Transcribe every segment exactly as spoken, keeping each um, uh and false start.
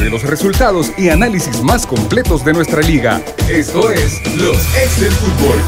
de los resultados y análisis más completos de nuestra liga. Esto es Los Ex del Fútbol.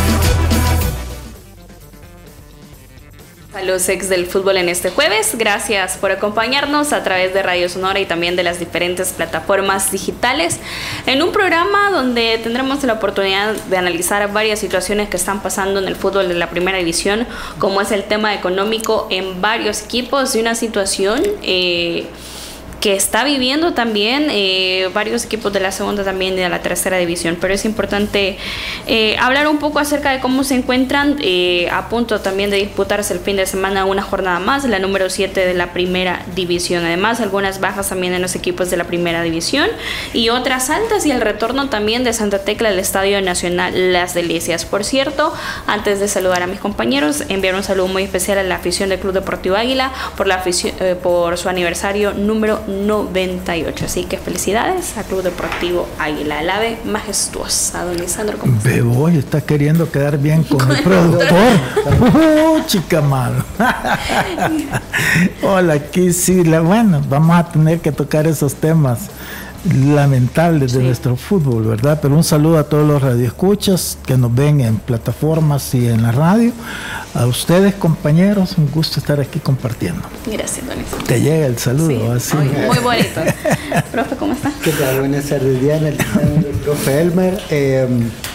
A los ex del fútbol en este jueves, gracias por acompañarnos a través de Radio Sonora y también de las diferentes plataformas digitales en un programa donde tendremos la oportunidad de analizar varias situaciones que están pasando en el fútbol de la primera división, como es el tema económico en varios equipos y una situación eh, que está viviendo también eh, varios equipos de la segunda también y de la tercera división, pero es importante eh, hablar un poco acerca de cómo se encuentran eh, a punto también de disputarse el fin de semana una jornada más, la número siete de la primera división. Además, algunas bajas también en los equipos de la primera división y otras altas, y el retorno también de Santa Tecla al Estadio Nacional Las Delicias. Por cierto, antes de saludar a mis compañeros, enviar un saludo muy especial a la afición del Club Deportivo Águila por, la afición, eh, por su aniversario número noventa y ocho, así que felicidades a Club Deportivo Águila, el ave majestuosa. Don Lisandro, ¿cómo está? Bebo, está queriendo quedar bien con, con el productor. uh, chica malo. Hola, aquí sí, la, bueno, vamos a tener que tocar esos temas lamentables de sí. nuestro fútbol, ¿verdad? Pero un saludo a todos los radioescuchas que nos ven en plataformas y en la radio. A ustedes, compañeros, un gusto estar aquí compartiendo. Gracias, don Isabel. Te llega el saludo, sí, así. Muy, muy bonito. Profe, ¿cómo está? ¿Qué tal? Buenas tardes, Diana, el, el profe Elmer. Eh,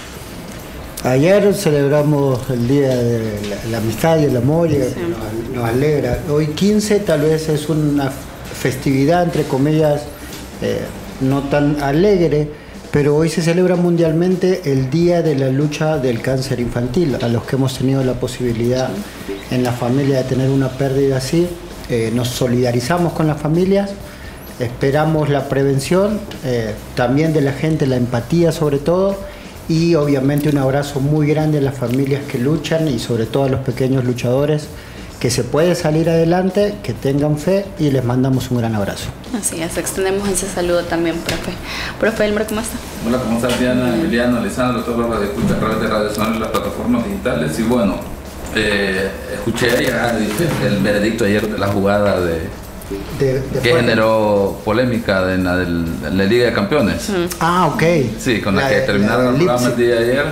ayer celebramos el Día de la, la Amistad y el Amor, y sí. nos, nos alegra. Hoy quince tal vez es una festividad, entre comillas, eh, no tan alegre, pero hoy se celebra mundialmente el Día de la Lucha del Cáncer Infantil. A los que hemos tenido la posibilidad sí. en la familia de tener una pérdida así, eh, nos solidarizamos con las familias, esperamos la prevención, eh, también de la gente, la empatía sobre todo, y obviamente un abrazo muy grande a las familias que luchan y sobre todo a los pequeños luchadores, que se puede salir adelante, que tengan fe, y les mandamos un gran abrazo. Así es, extendemos ese saludo también, profe. Profe Elmer, ¿cómo está? Hola, ¿cómo estás, Diana, Emiliano, Alessandro, todos los radioescuchas a través de Radio Sonora y las plataformas digitales? Y bueno, eh, escuché ya el veredicto ayer de la jugada de, de, de que generó polémica de la, de la Liga de Campeones. Mm. Ah, ok. Sí, con la, la que terminaron la el programa el día de ayer.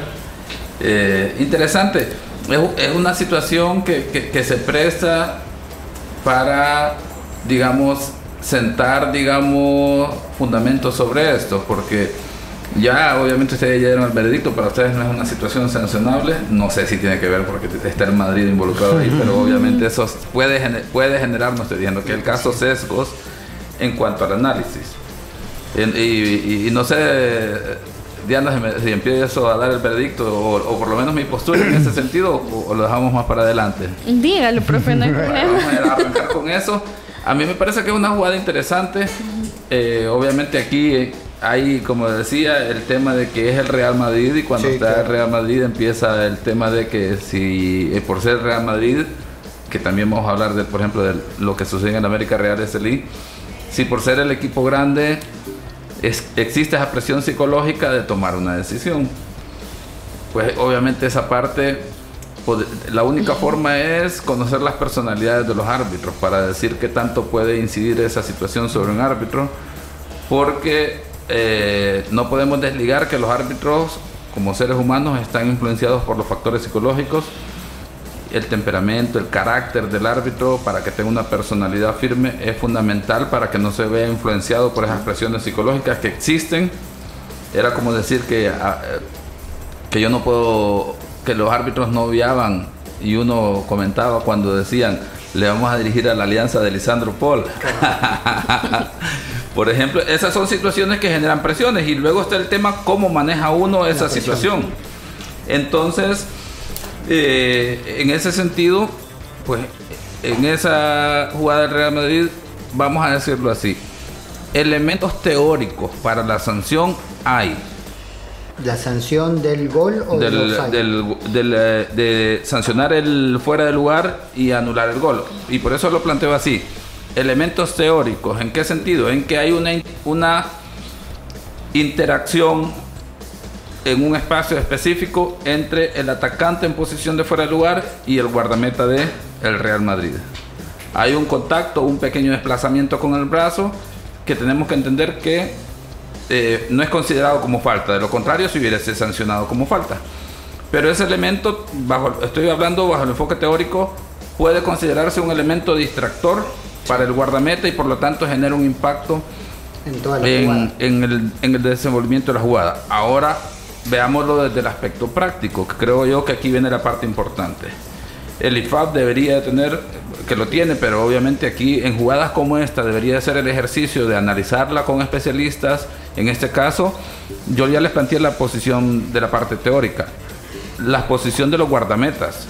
Eh, interesante. Es una situación que, que, que se presta para, digamos, sentar, digamos, fundamentos sobre esto, porque ya obviamente ustedes ya dieron el veredicto, para ustedes no es una situación sancionable, no sé si tiene que ver porque está el Madrid involucrado ahí, pero obviamente eso puede, puede generar, no estoy diciendo que el caso, sesgos en cuanto al análisis. Y, y, y no sé, Diana, si empiezo a dar el veredicto o, o por lo menos mi postura en ese sentido, o, o lo dejamos más para adelante. Dígalo, profe, no hay problema. Vamos a arrancar con eso. A mí me parece que es una jugada interesante. Eh, obviamente aquí hay, como decía, el tema de que es el Real Madrid, y cuando sí, está claro. el Real Madrid empieza el tema de que si eh, por ser el Real Madrid, que también vamos a hablar de, por ejemplo, de lo que sucede en el América Real Estelí, si por ser el equipo grande Es, existe esa presión psicológica de tomar una decisión, pues obviamente esa parte, la única forma es conocer las personalidades de los árbitros para decir qué tanto puede incidir esa situación sobre un árbitro, porque eh, no podemos desligar que los árbitros como seres humanos están influenciados por los factores psicológicos, el temperamento, el carácter del árbitro, para que tenga una personalidad firme, es fundamental para que no se vea influenciado por esas presiones psicológicas que existen. Era como decir que, que yo no puedo, que los árbitros no obviaban, y uno comentaba cuando decían, le vamos a dirigir a la alianza de Lisandro Paul. Por ejemplo, esas son situaciones que generan presiones, y luego está el tema cómo maneja uno esa situación. Entonces, Eh, en ese sentido, pues en esa jugada del Real Madrid, vamos a decirlo así, elementos teóricos para la sanción hay. ¿La sanción del gol o del, del, del, de sancionar el fuera de lugar y anular el gol? Y por eso lo planteo así. Elementos teóricos, ¿en qué sentido? En que hay una, una interacción en un espacio específico entre el atacante en posición de fuera de lugar y el guardameta de el Real Madrid. Hay un contacto, un pequeño desplazamiento con el brazo que tenemos que entender que eh, no es considerado como falta, de lo contrario si hubiera sido sancionado como falta. Pero ese elemento, bajo, estoy hablando bajo el enfoque teórico, puede considerarse un elemento distractor para el guardameta y por lo tanto genera un impacto en, toda la en, en, el, en el desenvolvimiento de la jugada. Ahora veámoslo desde el aspecto práctico, que creo yo que aquí viene la parte importante. El I F A B debería de tener, que lo tiene, pero obviamente aquí en jugadas como esta debería hacer el ejercicio de analizarla con especialistas. En este caso, yo ya les planteé la posición de la parte teórica. La posición de los guardametas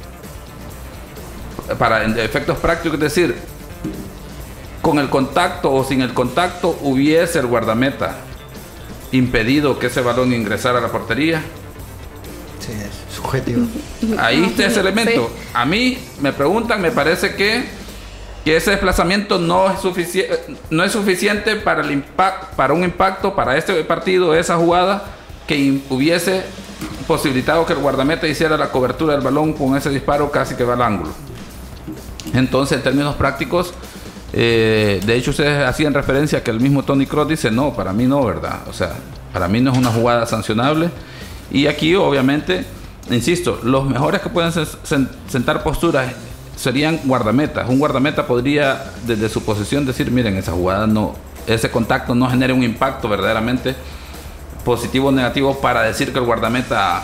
para efectos prácticos, es decir, con el contacto o sin el contacto hubiese el guardameta impedido que ese balón ingresara a la portería. Sí, es subjetivo. Ahí está ese elemento. Sí. A mí me preguntan, me parece que, que ese desplazamiento no es, sufici no es suficiente para, el para un impacto para este partido, esa jugada, que hubiese posibilitado que el guardameta hiciera la cobertura del balón con ese disparo casi que va al ángulo. Entonces, en términos prácticos, eh, de hecho ustedes hacían referencia a que el mismo Tony Kroos dice, no, para mí no, ¿verdad? O sea, para mí no es una jugada sancionable. Y aquí, obviamente, insisto, los mejores que pueden sentar posturas serían guardametas. Un guardameta podría, desde su posición, decir, miren, esa jugada no, ese contacto no genera un impacto verdaderamente positivo o negativo para decir que el guardameta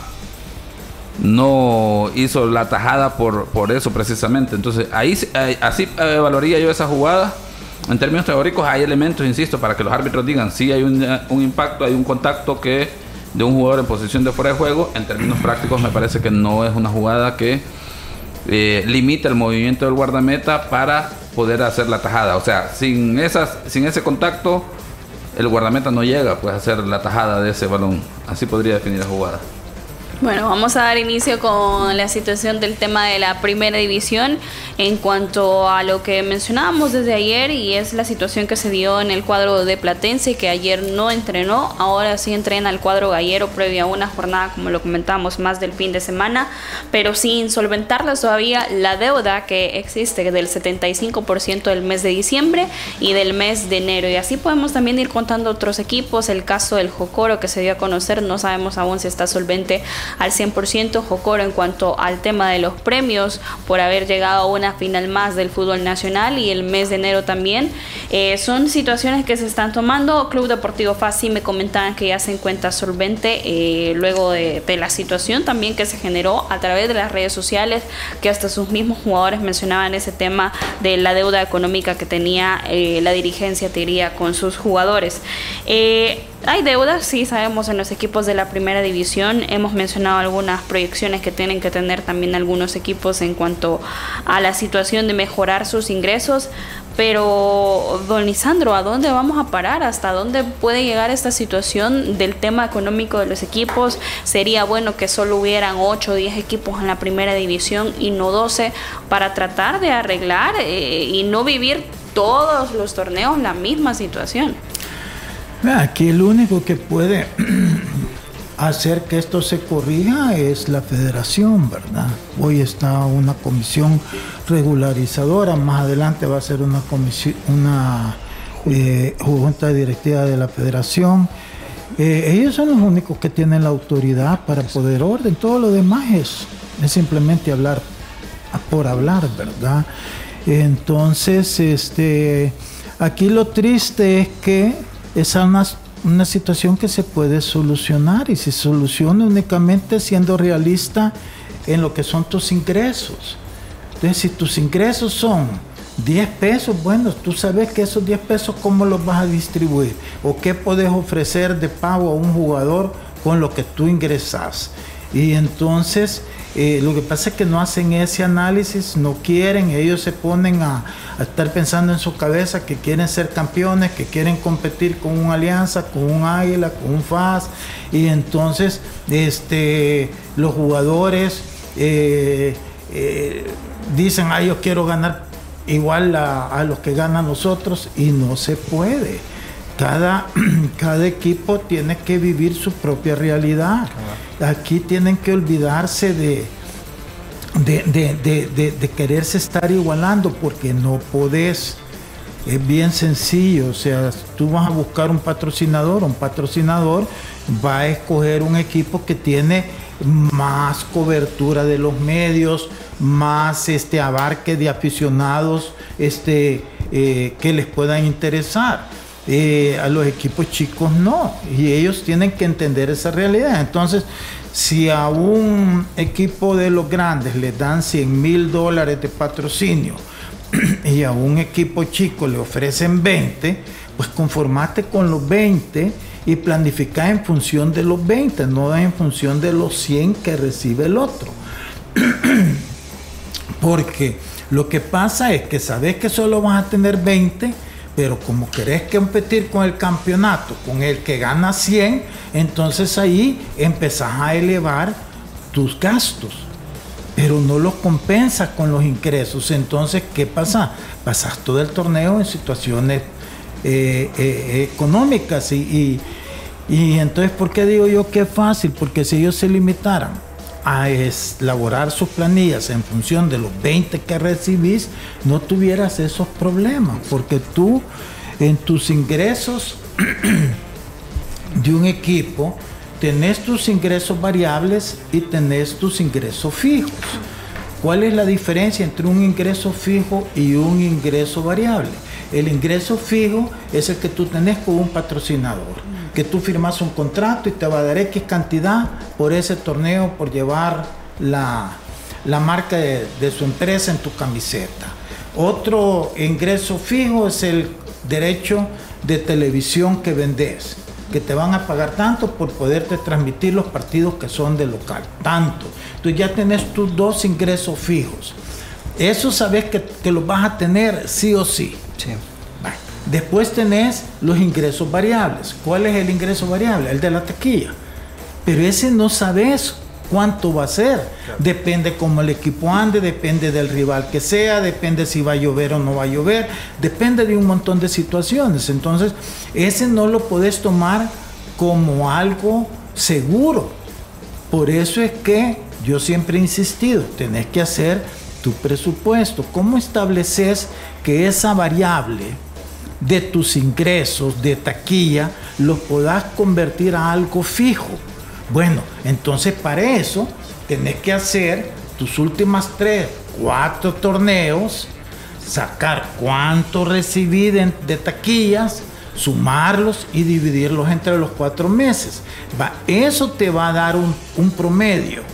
no hizo la tajada por, por eso precisamente. Entonces ahí así evaluaría yo esa jugada. En términos teóricos hay elementos, insisto, para que los árbitros digan si sí, hay un, un impacto, hay un contacto que de un jugador en posición de fuera de juego. En términos prácticos me parece que no es una jugada que eh, limita el movimiento del guardameta para poder hacer la tajada. O sea, sin, esas, sin ese contacto el guardameta no llega pues, a hacer la tajada de ese balón. Así podría definir la jugada. Bueno, vamos a dar inicio con la situación del tema de la primera división en cuanto a lo que mencionábamos desde ayer, y es la situación que se dio en el cuadro de Platense, que ayer no entrenó, ahora sí entrena el cuadro gallero previa a una jornada, como lo comentábamos, más del fin de semana, pero sin solventarlas todavía la deuda que existe del setenta y cinco por ciento del mes de diciembre y del mes de enero. Y así podemos también ir contando otros equipos. El caso del Jocoro, que se dio a conocer, no sabemos aún si está solvente al cien por ciento. Jocoro en cuanto al tema de los premios por haber llegado a una final más del fútbol nacional, y el mes de enero también. Eh, son situaciones que se están tomando. Club Deportivo F A S sí me comentaban que ya se encuentra solvente eh, luego de, de la situación también que se generó a través de las redes sociales, que hasta sus mismos jugadores mencionaban ese tema de la deuda económica que tenía eh, la dirigencia, te diría, con sus jugadores. Eh, Hay deudas, sí, sabemos, en los equipos de la primera división. Hemos mencionado algunas proyecciones que tienen que tener también algunos equipos en cuanto a la situación de mejorar sus ingresos. Pero, don Lisandro, ¿a dónde vamos a parar? ¿Hasta dónde puede llegar esta situación del tema económico de los equipos? Sería bueno que solo hubieran ocho o diez equipos en la primera división y no doce para tratar de arreglar eh, y no vivir todos los torneos la misma situación. Aquí el único que puede hacer que esto se corrija es la federación, ¿verdad? Hoy está una comisión regularizadora, más adelante va a ser una comisión, una eh, junta directiva de la federación. Eh, ellos son los únicos que tienen la autoridad para poder orden. Todo lo demás es, es simplemente hablar por hablar, ¿verdad? Entonces, este, aquí lo triste es que es una, una situación que se puede solucionar, y se soluciona únicamente siendo realista en lo que son tus ingresos. Entonces, si tus ingresos son diez pesos, bueno, tú sabes que esos diez pesos cómo los vas a distribuir o qué puedes ofrecer de pago a un jugador con lo que tú ingresas. Y entonces eh, lo que pasa es que no hacen ese análisis, no quieren, ellos se ponen a, a estar pensando en su cabeza que quieren ser campeones, que quieren competir con una Alianza, con un Águila, con un F A S, y entonces este, los jugadores eh, eh, dicen, ah, yo quiero ganar igual a, a los que ganan nosotros, y no se puede. Cada, cada equipo tiene que vivir su propia realidad. Aquí tienen que olvidarse de, de, de, de, de, de quererse estar igualando, porque no podés. Es bien sencillo, o sea, tú vas a buscar un patrocinador, un patrocinador va a escoger un equipo que tiene más cobertura de los medios, más este abarque de aficionados este, eh, que les puedan interesar. Eh, a los equipos chicos no, y ellos tienen que entender esa realidad. Entonces, si a un equipo de los grandes le dan cien mil dólares de patrocinio y a un equipo chico le ofrecen veinte, pues conformate con los veinte y planifica en función de los veinte, no en función de los cien que recibe el otro. Porque lo que pasa es que sabes que solo vas a tener veinte, pero como querés competir con el campeonato, con el que gana cien, entonces ahí empezás a elevar tus gastos, pero no los compensas con los ingresos. Entonces, ¿qué pasa? Pasas todo el torneo en situaciones eh, eh, económicas y, y, y entonces, ¿por qué digo yo que es fácil? Porque si ellos se limitaran a elaborar sus planillas en función de los veinte que recibís, no tuvieras esos problemas, porque tú en tus ingresos de un equipo tenés tus ingresos variables y tenés tus ingresos fijos. ¿Cuál es la diferencia entre un ingreso fijo y un ingreso variable? El ingreso fijo es el que tú tenés con un patrocinador, que tú firmas un contrato y te va a dar X cantidad por ese torneo, por llevar la, la marca de, de su empresa en tu camiseta. Otro ingreso fijo es el derecho de televisión que vendes, que te van a pagar tanto por poderte transmitir los partidos que son de local, tanto. Entonces ya tenés tus dos ingresos fijos. Eso sabes que, que los vas a tener sí o sí. Sí. Vale. Después tenés los ingresos variables. ¿Cuál es el ingreso variable? El de la taquilla. Pero ese no sabes cuánto va a ser. Claro. Depende cómo el equipo ande, depende del rival que sea, depende si va a llover o no va a llover, depende de un montón de situaciones. Entonces, ese no lo podés tomar como algo seguro. Por eso es que yo siempre he insistido, tenés que hacer tu presupuesto. ¿Cómo estableces que esa variable de tus ingresos de taquilla los podás convertir a algo fijo? Bueno, entonces para eso tenés que hacer tus últimas tres, cuatro torneos, sacar cuánto recibí de, de taquillas, sumarlos y dividirlos entre los cuatro meses. Va, eso te va a dar un, un promedio.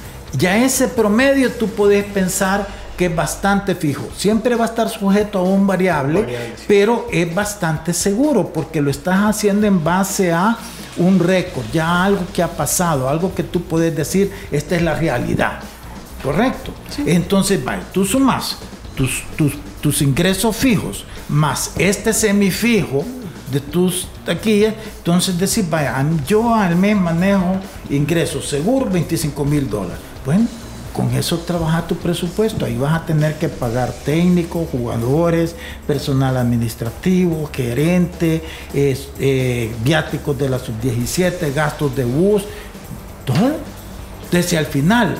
Ya ese promedio tú podés pensar que es bastante fijo. Siempre va a estar sujeto a un variable, variable sí. Pero es bastante seguro porque lo estás haciendo en base a un récord, ya algo que ha pasado, algo que tú puedes decir, esta es la realidad. ¿Correcto? Sí. Entonces, vale, tú sumas tus, tus, tus ingresos fijos más este semifijo de tus taquillas, entonces decir, vaya, yo al mes manejo ingresos seguros veinticinco mil dólares. Bueno, con eso trabaja tu presupuesto. Ahí vas a tener que pagar técnicos, jugadores, personal administrativo, gerente, eh, eh, viáticos de la sub diecisiete, gastos de bus, todo. Entonces, si al final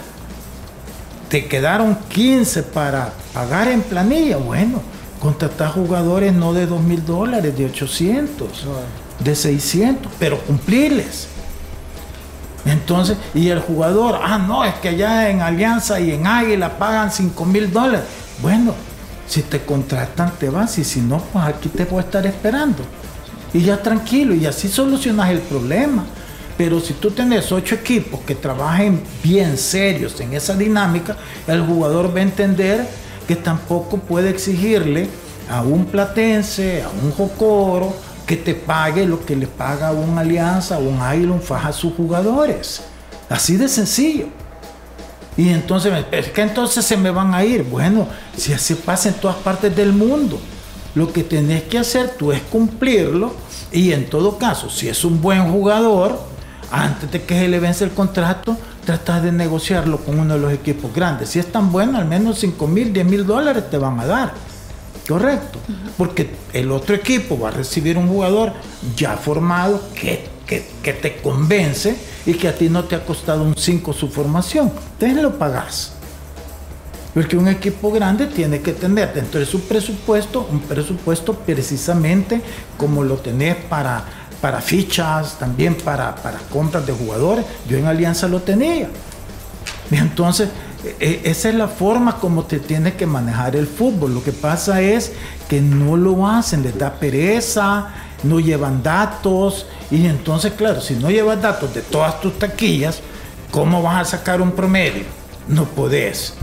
te quedaron quince para pagar en planilla, bueno, contratar jugadores no de dos mil dólares, de ochocientos, de seiscientos, pero cumplirles. Entonces, y el jugador, ah, no, es que allá en Alianza y en Águila pagan cinco mil dólares. Bueno, si te contratan, te vas, y si no, pues aquí te voy a estar esperando. Y ya tranquilo, y así solucionas el problema. Pero si tú tenés ocho equipos que trabajen bien serios en esa dinámica, el jugador va a entender que tampoco puede exigirle a un Platense, a un Jocoro, que te pague lo que le paga a un Alianza, a un Águila, un Faja a sus jugadores. Así de sencillo. Y entonces, es que entonces se me van a ir. Bueno, si así pasa en todas partes del mundo, lo que tenés que hacer tú es cumplirlo, y en todo caso, si es un buen jugador, antes de que se le vence el contrato, tratas de negociarlo con uno de los equipos grandes. Si es tan bueno, al menos cinco mil, diez mil dólares te van a dar. Correcto, porque el otro equipo va a recibir un jugador ya formado que, que, que te convence y que a ti no te ha costado un cinco su formación. Entonces lo pagás. Porque un equipo grande tiene que tener dentro de su presupuesto, un presupuesto precisamente como lo tenés para, para fichas, también para, para compras de jugadores. Yo en Alianza lo tenía. Y entonces, e- esa es la forma como te tiene que manejar el fútbol. Lo que pasa es que no lo hacen, les da pereza, no llevan datos. Y entonces, claro, si no llevas datos de todas tus taquillas, ¿cómo vas a sacar un promedio? No podés.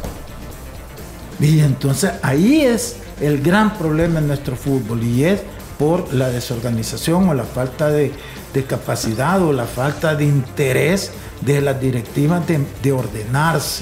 Y entonces ahí es el gran problema en nuestro fútbol, y es por la desorganización o la falta de, de capacidad o la falta de interés de las directivas de, de ordenarse.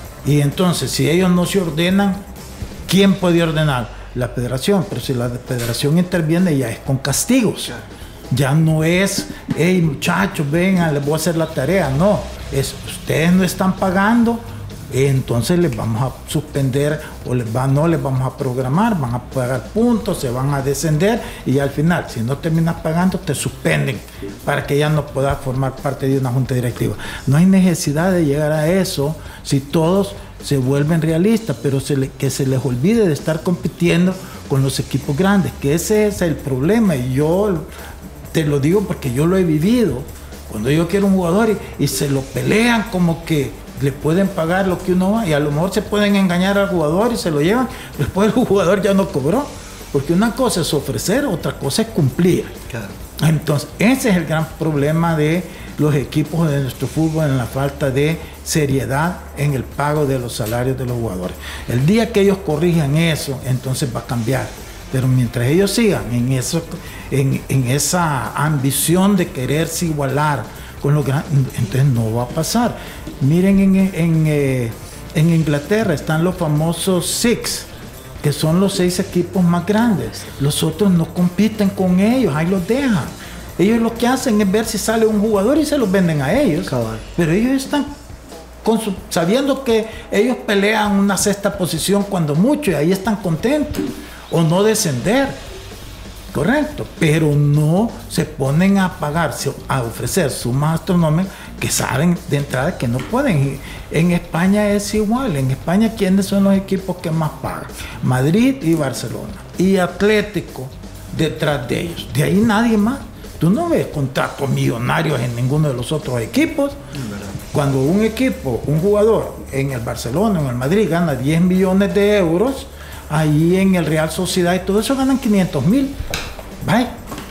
Y entonces, si ellos no se ordenan, ¿quién puede ordenar? La federación. Pero si la federación interviene, ya es con castigos. Ya no es, hey muchachos, vengan, les voy a hacer la tarea. No, es ustedes no están pagando, entonces les vamos a suspender o les va, no les vamos a programar, van a pagar puntos, se van a descender, y al final, si no terminas pagando, te suspenden para que ya no puedas formar parte de una junta directiva. No hay necesidad de llegar a eso si todos se vuelven realistas, pero se le, que se les olvide de estar compitiendo con los equipos grandes, que ese es el problema. Y yo te lo digo porque yo lo he vivido. Cuando yo quiero un jugador y, y se lo pelean como que le pueden pagar lo que uno va, y a lo mejor se pueden engañar al jugador y se lo llevan, después el jugador ya no cobró, porque una cosa es ofrecer, otra cosa es cumplir. Claro. Entonces ese es el gran problema de los equipos de nuestro fútbol, en la falta de seriedad en el pago de los salarios de los jugadores. El día que ellos corrijan eso, entonces va a cambiar. Pero mientras ellos sigan en, eso, en, en esa ambición de quererse igualar con los grandes, entonces no va a pasar. Miren, en, en, eh, en Inglaterra están los famosos Six, que son los seis equipos más grandes. Los otros no compiten con ellos, ahí los dejan. Ellos lo que hacen es ver si sale un jugador y se los venden a ellos. Cabal. Pero ellos están con su, sabiendo que ellos pelean una sexta posición cuando mucho, y ahí están contentos. O no descender, correcto, pero no se ponen a pagar, a ofrecer sumas astronómicas que saben de entrada que no pueden. En España es igual. En España, ¿quiénes son los equipos que más pagan? Madrid y Barcelona, y Atlético detrás de ellos. De ahí nadie más. Tú no ves contratos millonarios en ninguno de los otros equipos. Cuando un equipo, un jugador en el Barcelona o en el Madrid gana diez millones de euros, ahí en el Real Sociedad y todo eso ganan quinientos mil. Bye.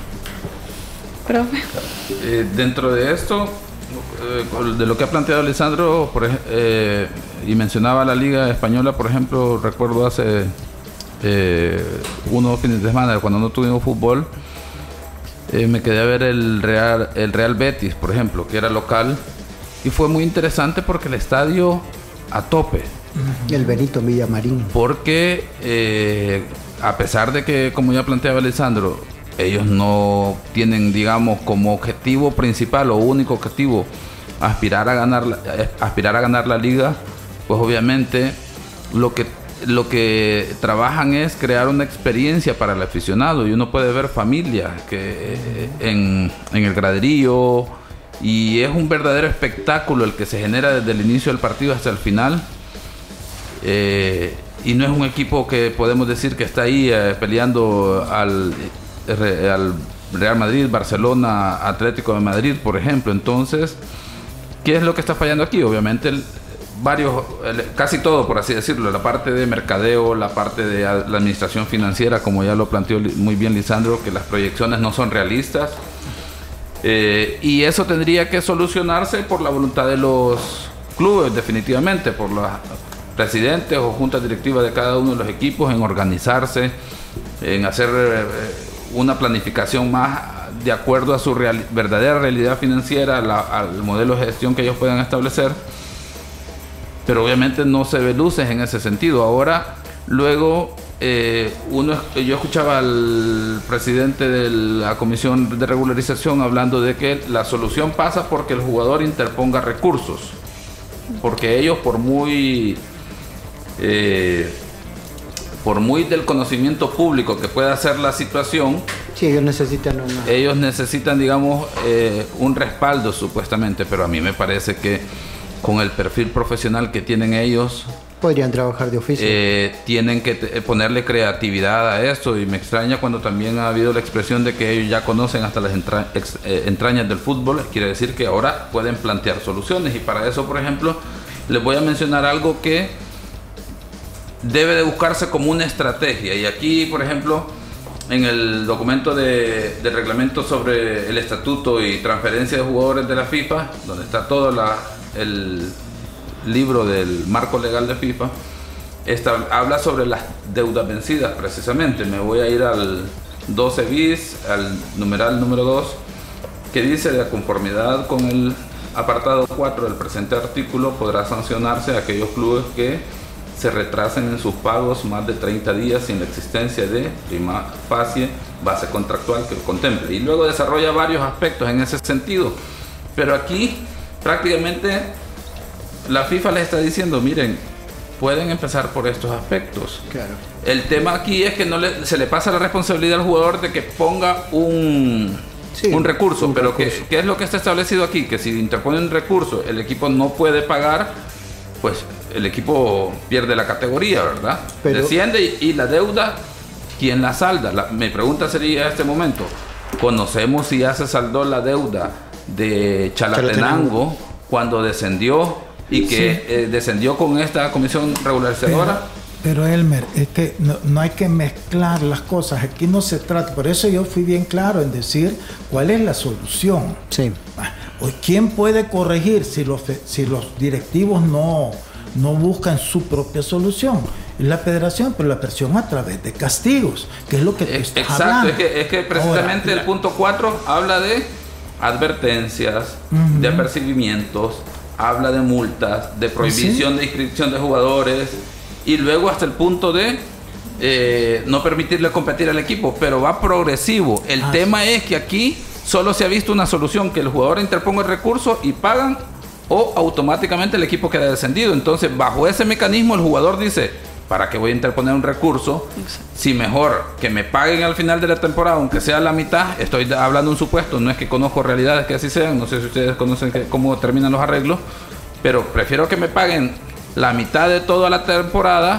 Profe. Eh, dentro de esto, eh, de lo que ha planteado Lisandro, por, eh, y mencionaba la Liga Española, por ejemplo, recuerdo hace eh, unos fines de semana, cuando no tuvimos fútbol, eh, me quedé a ver el Real, el Real Betis, por ejemplo, que era local, y fue muy interesante porque el estadio a tope. El Benito Villamarín. Porque eh, a pesar de que, como ya planteaba Lisandro, ellos no tienen, digamos, como objetivo principal o único objetivo aspirar a ganar, aspirar a ganar la liga, pues obviamente lo que, lo que trabajan es crear una experiencia para el aficionado, y uno puede ver familias que en, en el graderío, y es un verdadero espectáculo el que se genera desde el inicio del partido hasta el final. Eh, y no es un equipo que podemos decir que está ahí eh, peleando al, al Real Madrid, Barcelona, Atlético de Madrid, por ejemplo. Entonces, ¿qué es lo que está fallando aquí? Obviamente el, varios, el, casi todo, por así decirlo, la parte de mercadeo, la parte de la administración financiera, como ya lo planteó muy bien Lisandro, que las proyecciones no son realistas, eh, y eso tendría que solucionarse por la voluntad de los clubes, definitivamente, por la presidentes o juntas directivas de cada uno de los equipos, en organizarse, en hacer eh, una planificación más de acuerdo a su real, verdadera realidad financiera, la, al modelo de gestión que ellos puedan establecer. Pero obviamente no se ve luces en ese sentido. Ahora, luego, eh, uno, yo escuchaba al presidente de la Comisión de Regularización hablando de que la solución pasa porque el jugador interponga recursos, porque ellos, por muy Eh, por muy del conocimiento público que pueda ser la situación, sí, ellos necesitan una... ellos necesitan, digamos, eh, un respaldo supuestamente, pero a mí me parece que con el perfil profesional que tienen ellos, podrían trabajar de oficio. Eh, tienen que te, ponerle creatividad a esto, y me extraña cuando también ha habido la expresión de que ellos ya conocen hasta las entra, ex, eh, entrañas del fútbol. Quiere decir que ahora pueden plantear soluciones, y para eso, por ejemplo, les voy a mencionar algo que debe de buscarse como una estrategia. Y aquí, por ejemplo, en el documento de, de reglamento sobre el estatuto y transferencia de jugadores de la FIFA, donde está todo la, el libro del marco legal de FIFA, esta, habla sobre las deudas vencidas precisamente. Me voy a ir al doce bis, al numeral número dos, que dice: de conformidad con el apartado cuatro del presente artículo, podrá sancionarse a aquellos clubes que se retrasen en sus pagos más de treinta días sin la existencia de prima facie base contractual que lo contemple. Y luego desarrolla varios aspectos en ese sentido. Pero aquí prácticamente la FIFA les está diciendo: miren, pueden empezar por estos aspectos. Claro. El tema aquí es que no le, se le pasa la responsabilidad al jugador de que ponga un, sí, un recurso. Un pero recurso. ¿qué, ¿qué es lo que está establecido aquí? Que si interpone un recurso, el equipo no puede pagar, pues el equipo pierde la categoría, ¿verdad? Pero, desciende y, y la deuda, ¿quién la salda? La, mi pregunta sería a este momento: ¿conocemos si ya se saldó la deuda de Chalatenango cuando descendió y que sí. eh, descendió con esta comisión regularizadora? Pero, pero Elmer, es que no, no hay que mezclar las cosas. Aquí no se trata, por eso yo fui bien claro en decir cuál es la solución. Sí. ¿Quién puede corregir si los, si los directivos no, no buscan su propia solución? Es la federación, pero la federación a través de castigos, que es lo que tú estás Exacto, hablando. es que, es que precisamente Ahora, el punto cuatro habla de advertencias, uh-huh. de apercibimientos, habla de multas, de prohibición ¿Sí? de inscripción de jugadores, y luego hasta el punto de eh, no permitirle competir al equipo, pero va progresivo. El ah, tema sí. es que aquí solo se ha visto una solución: que el jugador interponga el recurso y pagan, o automáticamente el equipo queda descendido. Entonces, bajo ese mecanismo, el jugador dice: ¿para qué voy a interponer un recurso? Si mejor que me paguen al final de la temporada, aunque sea la mitad. Estoy hablando de un supuesto, no es que conozco realidades que así sean, no sé si ustedes conocen que, cómo terminan los arreglos, pero prefiero que me paguen la mitad de toda la temporada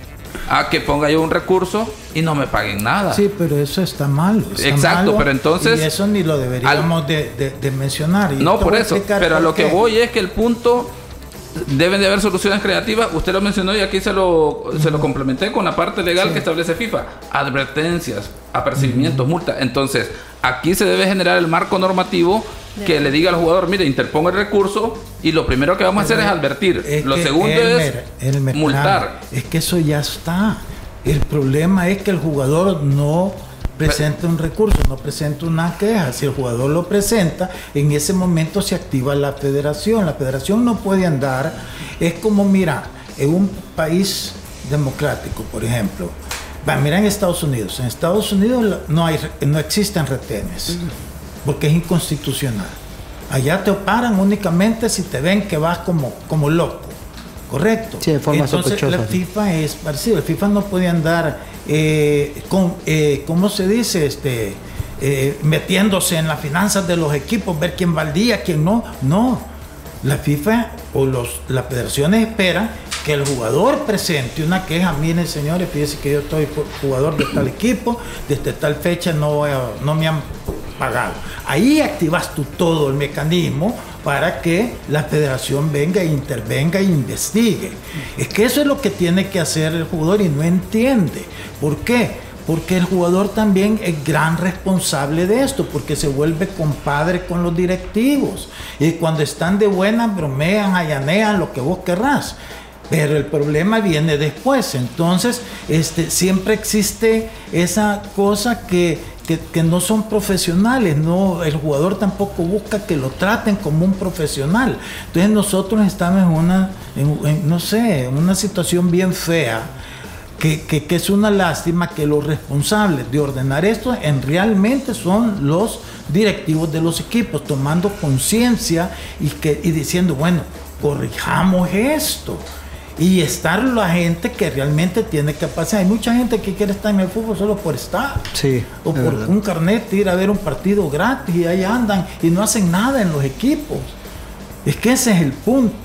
a que ponga yo un recurso y no me paguen nada. Sí, pero eso está mal. Está Exacto, malo, pero entonces... Y eso ni lo deberíamos al, de, de, de mencionar. Y no, por eso, pero a lo qué. que voy es que el punto... Deben de haber soluciones creativas. Usted lo mencionó y aquí se lo, uh-huh. se lo complementé con la parte legal sí. que establece FIFA. Advertencias, apercibimientos, uh-huh. multas. Entonces, aquí se debe generar el marco normativo que yeah. le diga al jugador: mire, interponga el recurso, y lo primero que vamos Pero a hacer es advertir. Es lo segundo Elmer, es Elmer, multar. Claro, es que eso ya está. El problema es que el jugador no presenta un recurso, no presenta una queja. Si el jugador lo presenta, en ese momento se activa la federación. La federación no puede andar. Es como, mira, en un país democrático, por ejemplo, va, mira en Estados Unidos. En Estados Unidos no, hay, no existen retenes, porque es inconstitucional. Allá te paran únicamente si te ven que vas como, como loco. Correcto. Sí, de forma Entonces sospechosa. La FIFA es parecida. La FIFA no puede andar eh, con, eh, ¿cómo se dice? Este, eh, metiéndose en las finanzas de los equipos, ver quién va al día, quién no. No. La FIFA o los, las federaciones esperan que el jugador presente una queja. Miren, señores, fíjense que yo estoy jugador de tal equipo, desde tal fecha no, voy a, no me han pagado. Ahí activas tú todo el mecanismo para que la federación venga e intervenga e investigue. Es que eso es lo que tiene que hacer el jugador y no entiende. ¿Por qué? Porque el jugador también es gran responsable de esto, porque se vuelve compadre con los directivos. Y cuando están de buena, bromean, allanean, lo que vos querrás. Pero el problema viene después. Entonces, este, siempre existe esa cosa que... Que, que no son profesionales, no, el jugador tampoco busca que lo traten como un profesional. Entonces nosotros estamos en una, en, en, no sé, en una situación bien fea, que, que, que es una lástima que los responsables de ordenar esto en realmente son los directivos de los equipos, tomando conciencia y, que, y diciendo, bueno, corrijamos esto. Y estar la gente que realmente tiene capacidad. Hay mucha gente que quiere estar en el fútbol solo por estar. Sí, o por verdad. Un carnet, ir a ver un partido gratis y ahí andan y no hacen nada en los equipos. Es que ese es el punto.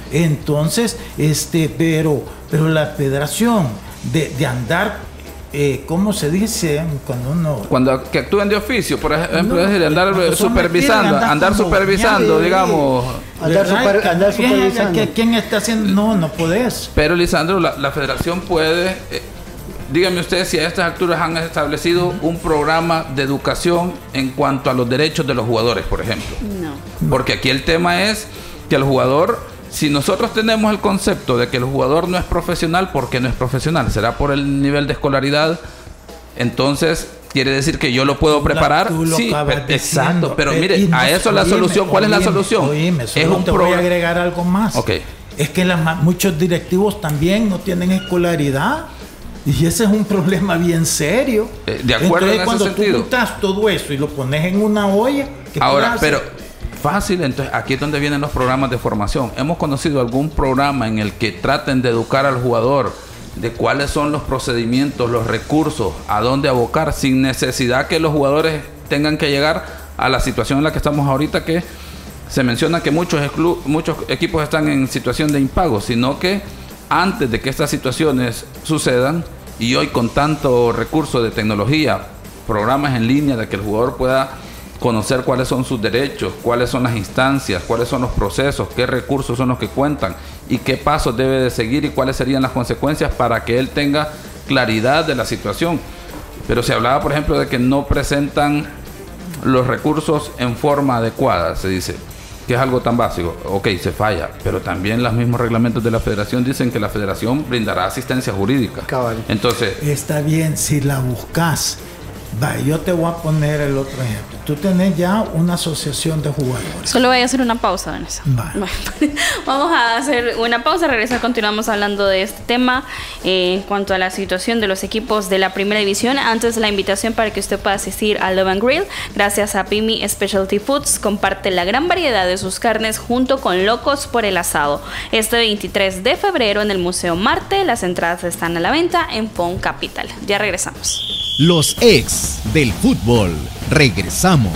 Entonces, este, pero, pero la federación de, de andar, eh, ¿cómo se dice? Cuando uno... Cuando que actúen de oficio, por ejemplo, No, es decir, andar supervisando, andar andar como- supervisando, ya, digamos. Andar, super- andar ¿Quién- supervisando. ¿quién, quién está haciendo? No, no podés. Pero, Lisandro, la, la federación puede... eh, dígame usted si a estas alturas han establecido un programa de educación en cuanto a los derechos de los jugadores, por ejemplo. No. Porque aquí el tema es que el jugador, si nosotros tenemos el concepto de que el jugador no es profesional, ¿por qué no es profesional? ¿Será por el nivel de escolaridad? Entonces, quiere decir que yo lo puedo preparar. Tú lo Sí, acabas pe- diciendo. exacto. Pero Eh, mire, y no- a eso la oíme, solución. ¿Cuál es la oíme, solución? oíme, es solo un te voy a programa. agregar algo más. Ok. Es que la ma- muchos directivos también no tienen escolaridad. Y ese es un problema bien serio. Eh, de acuerdo Entonces, en ese cuando sentido. tú juntas todo eso y lo pones en una olla, ¿qué Ahora, puedes pero hacer? fácil, entonces aquí es donde vienen los programas de formación. ¿Hemos conocido algún programa en el que traten de educar al jugador de cuáles son los procedimientos, los recursos, a dónde abocar, sin necesidad que los jugadores tengan que llegar a la situación en la que estamos ahorita, que se menciona que muchos, exclu- muchos equipos están en situación de impago, sino que antes de que estas situaciones sucedan, y hoy con tanto recurso de tecnología, programas en línea de que el jugador pueda conocer cuáles son sus derechos, cuáles son las instancias, cuáles son los procesos, qué recursos son los que cuentan y qué pasos debe de seguir y cuáles serían las consecuencias para que él tenga claridad de la situación. Pero se hablaba, por ejemplo, de que no presentan los recursos en forma adecuada, se dice, que es algo tan básico. Ok, se falla, pero también los mismos reglamentos de la federación dicen que la federación brindará asistencia jurídica. Cabal. Entonces, Está bien, si la buscas. Va, yo te voy a poner el otro ejemplo. Tú tenés ya una asociación de jugadores. Solo voy a hacer una pausa, Vanessa. Va. Bueno, vamos a hacer una pausa, regresar, continuamos hablando de este tema eh, en cuanto a la situación de los equipos de la primera división. Antes, la invitación para que usted pueda asistir al Love and Grill. Gracias a Pimi Specialty Foods, comparte la gran variedad de sus carnes junto con Locos por el Asado. Este veintitrés de febrero en el Museo Marte. Las entradas están a la venta en Pon Capital. Ya regresamos. Los ex del fútbol. Regresamos.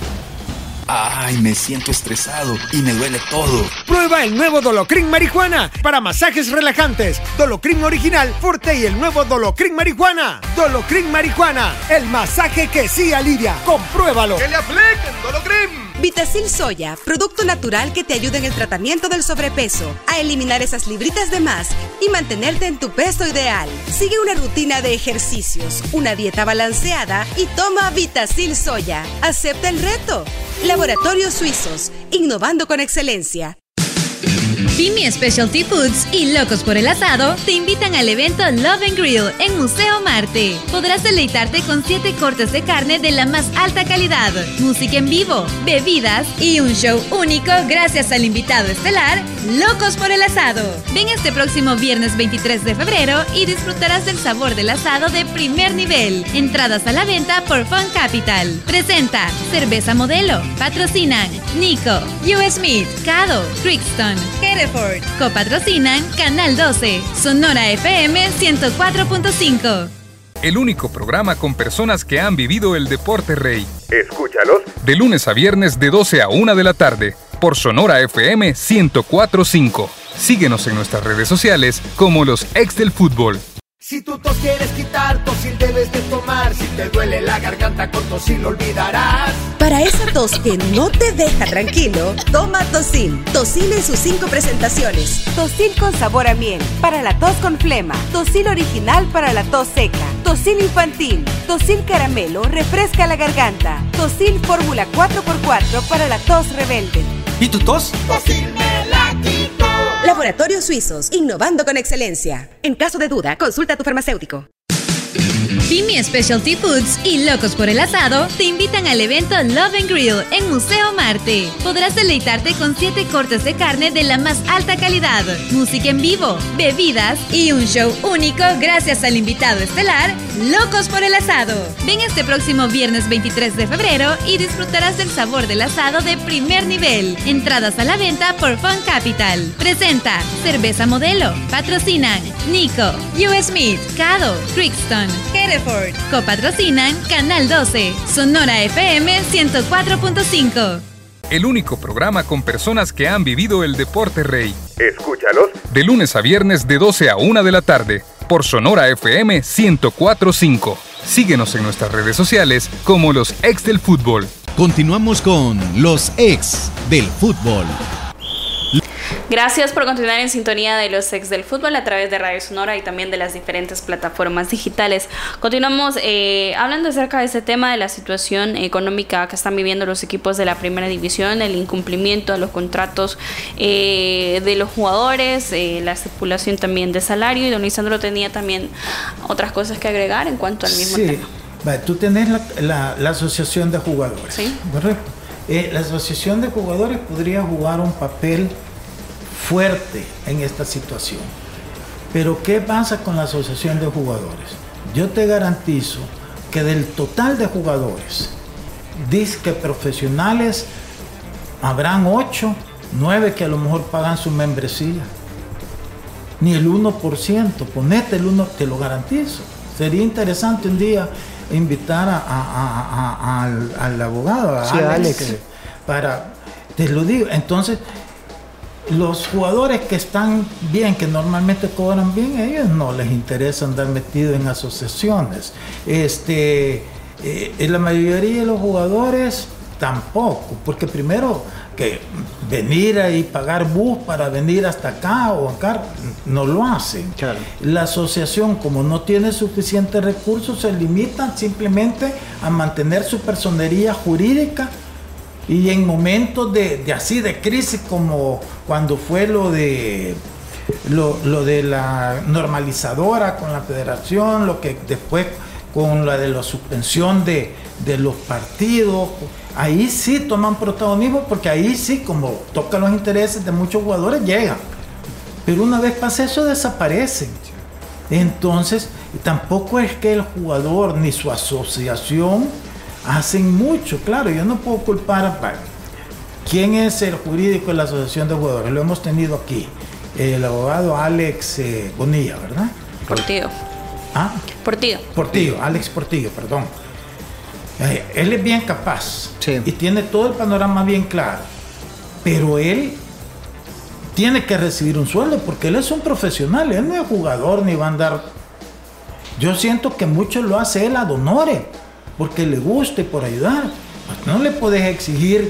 Ay, me siento estresado y me duele todo. Prueba el nuevo Dolocrin Marihuana para masajes relajantes. Dolocrin Original, Forte y el nuevo Dolocrin Marihuana. Dolocrin Marihuana, el masaje que sí alivia. Compruébalo. ¡Que le apliquen Dolocrin! Vitacil Soya, producto natural que te ayuda en el tratamiento del sobrepeso, a eliminar esas libritas de más y mantenerte en tu peso ideal. Sigue una rutina de ejercicios, una dieta balanceada y toma Vitacil Soya. Acepta el reto. Laboratorios Suizos, innovando con excelencia. Pimi Specialty Foods y Locos por el Asado te invitan al evento Love and Grill en Museo Marte. Podrás deleitarte con siete cortes de carne de la más alta calidad, música en vivo, bebidas y un show único gracias al invitado estelar Locos por el Asado. Ven este próximo viernes veintitrés de febrero y disfrutarás del sabor del asado de primer nivel. Entradas a la venta por Fun Capital. Presenta Cerveza Modelo. Patrocinan Nico, U S Meat, Cado, Crixton, Hereford. Copatrocinan Canal doce, Sonora F M ciento cuatro punto cinco. El único programa con personas que han vivido el deporte rey. Escúchalos De lunes a viernes de doce a una de la tarde por Sonora F M ciento cuatro punto cinco. Síguenos en nuestras redes sociales como los ex del fútbol. Si tu tos quieres quitar, Tosil debes de tomar. Si te duele la garganta, con Tosil lo olvidarás. Para esa tos que no te deja tranquilo, toma Tosil. Tosil en sus cinco presentaciones. Tosil con sabor a miel, para la tos con flema. Tosil original para la tos seca. Tosil infantil. Tosil caramelo, refresca la garganta. Tosil fórmula cuatro por cuatro para la tos rebelde. ¿Y tu tos? Tosil me la quito. Laboratorios Suizos, innovando con excelencia. En caso de duda, consulta a tu farmacéutico. Pimi Specialty Foods y Locos por el Asado te invitan al evento Love and Grill en Museo Marte. Podrás deleitarte con siete cortes de carne de la más alta calidad, música en vivo, bebidas y un show único gracias al invitado estelar Locos por el Asado. Ven este próximo viernes veintitrés de febrero y disfrutarás del sabor del asado de primer nivel. Entradas a la venta por Fun Capital. Presenta Cerveza Modelo. Patrocinan Nico, U S Meat, Cado, Crixton, Hereford. Copatrocinan Canal doce, Sonora F M ciento cuatro punto cinco. el único programa con personas que han vivido el deporte rey. Escúchalos de lunes a viernes de doce a una de la tarde por Sonora F M ciento cuatro punto cinco. Síguenos en nuestras redes sociales como los ex del fútbol. Continuamos con los ex del fútbol. Gracias por continuar en sintonía de los ex del fútbol a través de Radio Sonora y también de las diferentes plataformas digitales. Continuamos eh, hablando acerca de este tema de la situación económica que están viviendo los equipos de la primera división, el incumplimiento de los contratos eh, de los jugadores, eh, la estipulación también de salario, y don Lisandro tenía también otras cosas que agregar en cuanto al mismo sí. tema. Vale, tú tenés la, la, la asociación de jugadores, ¿sí? ¿Correcto? Eh, la asociación de jugadores podría jugar un papel fuerte en esta situación. Pero ¿qué pasa con la asociación de jugadores? Yo te garantizo que del total de jugadores, disque profesionales, habrán ocho, nueve que a lo mejor pagan su membresía. Ni el uno por ciento, ponete el uno, te lo garantizo. Sería interesante un día invitar a, a, a, a, al, al abogado, a sí, Alex, Alex, para, te lo digo. Entonces, los jugadores que están bien, que normalmente cobran bien, a ellos no les interesa andar metidos en asociaciones. Este, eh, la mayoría de los jugadores tampoco, porque primero que venir y pagar bus para venir hasta acá o acá, no lo hacen. Claro. La asociación, como no tiene suficientes recursos, se limita simplemente a mantener su personería jurídica. Y en momentos de, de así de crisis, como cuando fue lo de lo, lo de la normalizadora con la federación, lo que después con la de la suspensión de, de los partidos, ahí sí toman protagonismo, porque ahí sí, como tocan los intereses de muchos jugadores, llegan. Pero una vez pasa eso, desaparecen. Entonces, tampoco es que el jugador ni su asociación hacen mucho. Claro, yo no puedo culpar a... ¿Quién es el jurídico de la asociación de jugadores? Lo hemos tenido aquí, el abogado Alex eh, Bonilla, ¿verdad? Portillo. ¿Ah? Portillo. Portillo, Alex Portillo, perdón. Eh, él es bien capaz, sí, y tiene todo el panorama bien claro, pero él tiene que recibir un sueldo porque él es un profesional, él no es jugador ni va a andar. Yo siento que mucho lo hace él ad honorem, porque le gusta y por ayudar. No le puedes exigir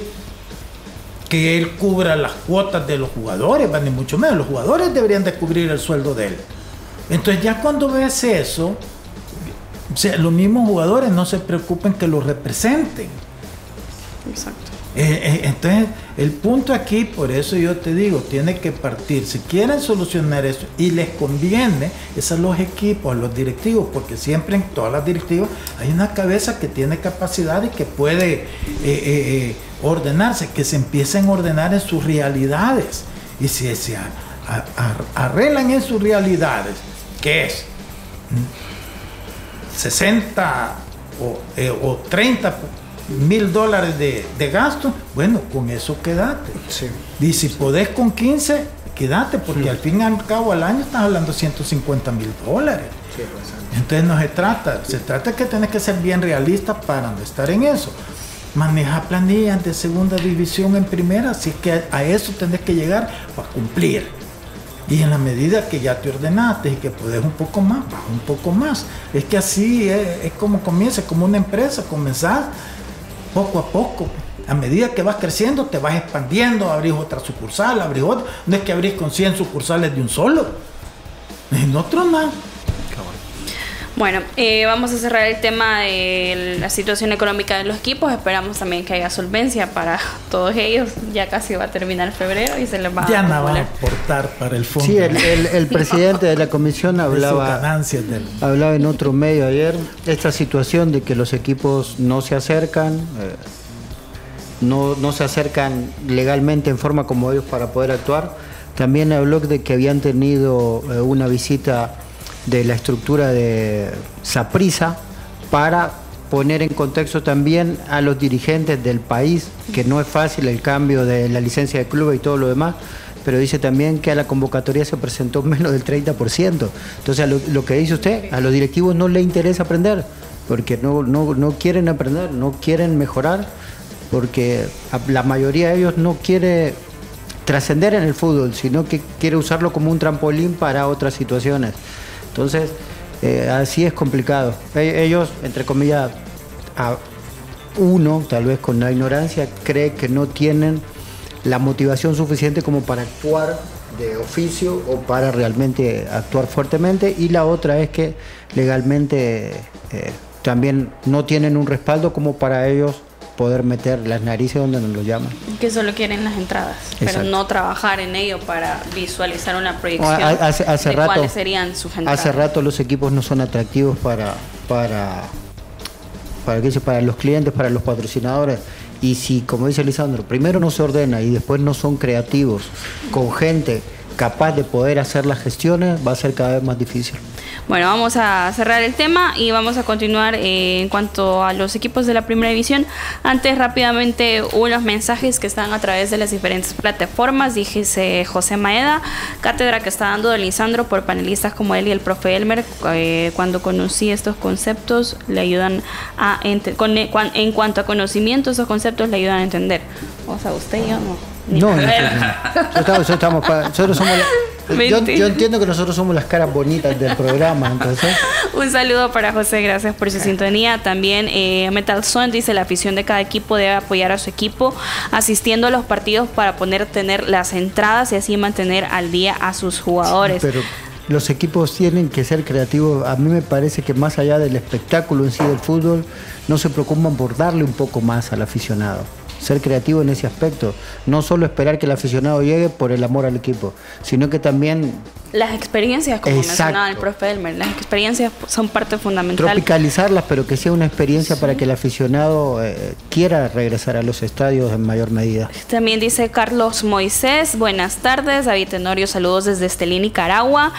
que él cubra las cuotas de los jugadores, ni mucho menos. Los jugadores deberían de cubrir el sueldo de él. Entonces ya cuando ves eso, o sea, los mismos jugadores no se preocupen que los representen. Exacto. Eh, eh, entonces el punto aquí, por eso yo te digo, tiene que partir. Si quieren solucionar eso y les conviene, es a los equipos, a los directivos, porque siempre en todas las directivas hay una cabeza que tiene capacidad y que puede eh, eh, eh, ordenarse, que se empiecen a ordenar en sus realidades. Y si se a, a, a, arreglan en sus realidades, que es sesenta o, eh, o treinta mil dólares de, de gasto, bueno, con eso quédate. Sí. Y si podés con quince, quédate, porque sí, al fin y al cabo al año estás hablando de ciento cincuenta mil dólares. Sí, entonces no se trata, se trata de que tenés que ser bien realista para no estar en eso. Manejar planillas de segunda división en primera, así que a, a eso tenés que llegar para cumplir. Y en la medida que ya te ordenaste y que podés un poco más, baja un poco más. Es que así es, es como comienza, como una empresa, comenzás poco a poco. A medida que vas creciendo, te vas expandiendo, abrís otra sucursal, abrís otra. No es que abrís con cien sucursales de un solo. En otro nada. Bueno, eh, vamos a cerrar el tema de la situación económica de los equipos. Esperamos también que haya solvencia para todos ellos. Ya casi va a terminar febrero y se les va ya a... Ya nada va a aportar para el fondo. Sí, el, el, el presidente de la comisión hablaba, del... hablaba en otro medio ayer, esta situación de que los equipos no se acercan, eh, no, no se acercan legalmente en forma como ellos para poder actuar. También habló de que habían tenido eh, una visita de la estructura de Saprissa para poner en contexto también a los dirigentes del país, que no es fácil el cambio de la licencia de club y todo lo demás, pero dice también que a la convocatoria se presentó menos del treinta por ciento. Entonces, lo, lo que dice usted, a los directivos no les interesa aprender, porque no, no, no quieren aprender, no quieren mejorar, porque la mayoría de ellos no quiere trascender en el fútbol, sino que quiere usarlo como un trampolín para otras situaciones. Entonces, eh, así es complicado. Ellos, entre comillas, a uno, tal vez con la ignorancia, cree que no tienen la motivación suficiente como para actuar de oficio o para realmente actuar fuertemente, y la otra es que legalmente eh, también no tienen un respaldo como para ellos poder meter las narices donde nos lo llaman. Que solo quieren las entradas, Exacto. pero no trabajar en ello para visualizar una proyección hace, hace de rato, cuáles serían sus entradas. Hace rato los equipos no son atractivos para para para, ¿qué dice? para los clientes, para los patrocinadores. Y si, como dice Lisandro, primero no se ordena y después no son creativos con gente capaz de poder hacer las gestiones, va a ser cada vez más difícil. Bueno, vamos a cerrar el tema y vamos a continuar eh, en cuanto a los equipos de la primera división. Antes, rápidamente, unos mensajes que están a través de las diferentes plataformas. Dijese José Maeda, cátedra que está dando Lisandro por panelistas como él y el profe Elmer. Eh, cuando conocí estos conceptos, le ayudan a ente- con, en cuanto a conocimiento, esos conceptos le ayudan a entender. O sea, usted y yo no. Ni No, no, nosotros, estamos para, nosotros somos la, yo, yo entiendo que nosotros somos las caras bonitas del programa, entonces. Un saludo para José, gracias por su sintonía. También eh, Metal Zone dice: la afición de cada equipo debe apoyar a su equipo asistiendo a los partidos para poder tener las entradas y así mantener al día a sus jugadores. Sí, pero los equipos tienen que ser creativos. A mí me parece que más allá del espectáculo en sí del fútbol, no se preocupan por darle un poco más al aficionado. Ser creativo en ese aspecto, no solo esperar que el aficionado llegue por el amor al equipo, sino que también las experiencias, como Exacto. mencionaba el profe Elmer, las experiencias son parte fundamental. Tropicalizarlas, pero que sea una experiencia sí. para que el aficionado eh, quiera regresar a los estadios en mayor medida. También dice Carlos Moisés, buenas tardes. David Tenorio, saludos desde Estelí, Nicaragua.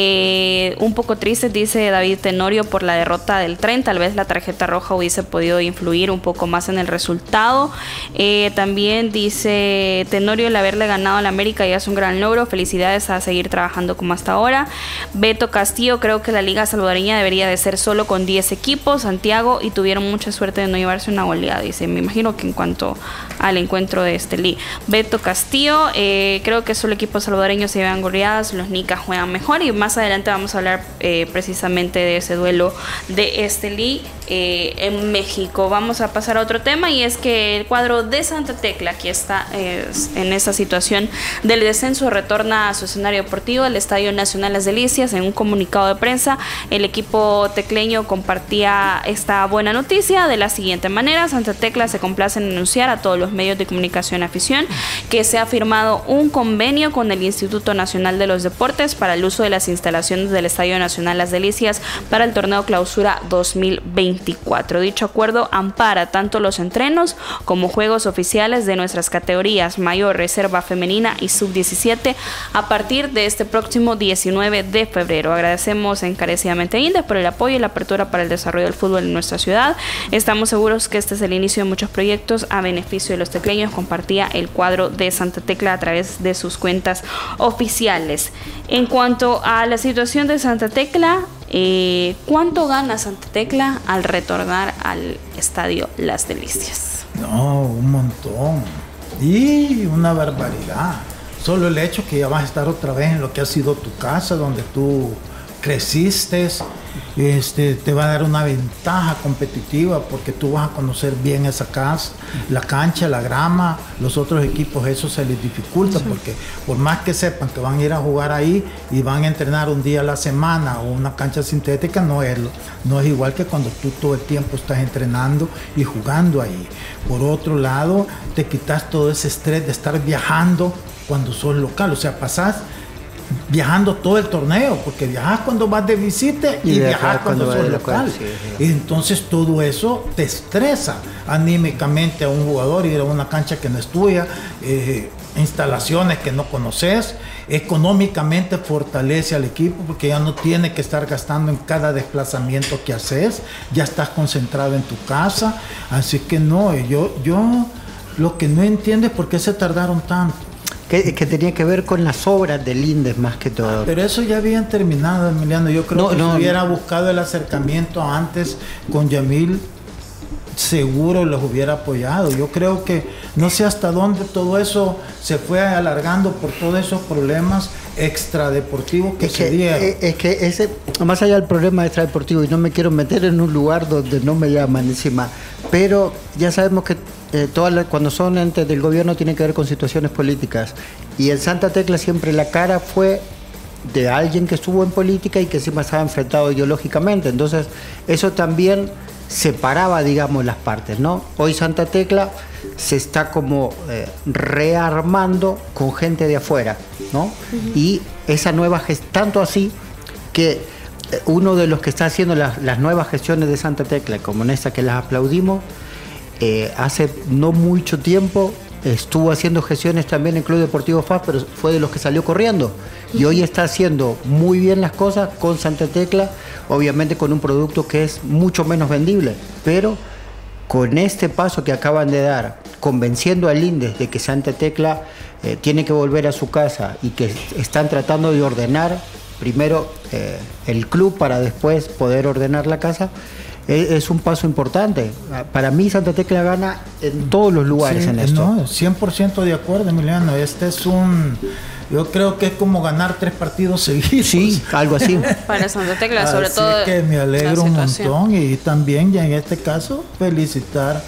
Eh, un poco triste, dice David Tenorio, por la derrota del tren. Tal vez la tarjeta roja hubiese podido influir un poco más en el resultado. Eh, también dice Tenorio, el haberle ganado a la América ya es un gran logro. Felicidades, a seguir trabajando como hasta ahora. Beto Castillo, creo que la liga salvadoreña debería de ser solo con diez equipos, Santiago, y tuvieron mucha suerte de no llevarse una goleada, dice. Me imagino que en cuanto al encuentro de Estelí. Beto Castillo, eh, creo que solo equipos salvadoreños se llevan goleadas, los Nicas juegan mejor, y más adelante vamos a hablar eh, precisamente de ese duelo de Estelí eh, en México. Vamos a pasar a otro tema, y es que el cuadro de Santa Tecla, aquí está eh, en esta situación del descenso, retorna a su escenario deportivo, el Estadio Nacional Las Delicias. En un comunicado de prensa, el equipo tecleño compartía esta buena noticia de la siguiente manera: Santa Tecla se complace en anunciar a todos los medios de comunicación afición que se ha firmado un convenio con el Instituto Nacional de los Deportes para el uso de las instalaciones del Estadio Nacional Las Delicias para el torneo Clausura dos mil veinticuatro. Dicho acuerdo ampara tanto los entrenos como juegos oficiales de nuestras categorías mayor, reserva femenina y sub diecisiete a partir de este próximo diecinueve de febrero. Agradecemos encarecidamente a INDES por el apoyo y la apertura para el desarrollo del fútbol en nuestra ciudad. Estamos seguros que este es el inicio de muchos proyectos a beneficio de los tecleños, compartía el cuadro de Santa Tecla a través de sus cuentas oficiales. En cuanto a la situación de Santa Tecla, eh, ¿cuánto gana Santa Tecla al retornar al Estadio Las Delicias? No, un montón. Y una barbaridad. Solo el hecho que ya vas a estar otra vez en lo que ha sido tu casa, donde tú creciste, este, te va a dar una ventaja competitiva porque tú vas a conocer bien esa casa, la cancha, la grama. Los otros equipos eso se les dificulta, sí. porque por más que sepan que van a ir a jugar ahí y van a entrenar un día a la semana o una cancha sintética, no es, no es igual que cuando tú todo el tiempo estás entrenando y jugando ahí. Por otro lado, te quitas todo ese estrés de estar viajando cuando sos local, o sea, pasás viajando todo el torneo, porque viajas cuando vas de visita y, y viajas cuando, cuando sos local. Sí, sí. Entonces todo eso te estresa anímicamente a un jugador, ir a una cancha que no es tuya, eh, instalaciones que no conoces. Económicamente fortalece al equipo porque ya no tiene que estar gastando en cada desplazamiento que haces, ya estás concentrado en tu casa. Así que no, yo, yo lo que no entiendo es por qué se tardaron tanto. Que, que tenía que ver con las obras del INDES más que todo. Pero eso ya habían terminado, Emiliano. Yo creo no, que no, si hubiera no. buscado el acercamiento antes con Yamil, seguro los hubiera apoyado. Yo creo que no sé hasta dónde todo eso se fue alargando por todos esos problemas extradeportivos que, es se que dieron. Es que ese, más allá del problema extradeportivo, y no me quiero meter en un lugar donde no me llaman encima, pero ya sabemos que eh, todas las, cuando son entes del gobierno tienen que ver con situaciones políticas, y en Santa Tecla siempre la cara fue de alguien que estuvo en política y que encima estaba enfrentado ideológicamente. Entonces eso también separaba, digamos, las partes, ¿no? Hoy Santa Tecla se está como eh, rearmando con gente de afuera, ¿no? Uh-huh. Y esa nueva gestión, tanto así que uno de los que está haciendo las, las nuevas gestiones de Santa Tecla, como en esta que las aplaudimos, eh, hace no mucho tiempo estuvo haciendo gestiones también en Club Deportivo F A S, pero fue de los que salió corriendo. Y hoy está haciendo muy bien las cosas con Santa Tecla, obviamente con un producto que es mucho menos vendible, pero con este paso que acaban de dar, convenciendo al INDES de que Santa Tecla eh, tiene que volver a su casa y que están tratando de ordenar primero eh, el club para después poder ordenar la casa, es, es un paso importante. Para mí Santa Tecla gana en todos los lugares, sí, en esto. No, cien por ciento de acuerdo, Emiliano. Este es un... Yo creo que es como ganar tres partidos seguidos. Sí, algo así. Para Santa Tecla, sobre así todo. Que me alegro un montón, y también ya en este caso felicitar.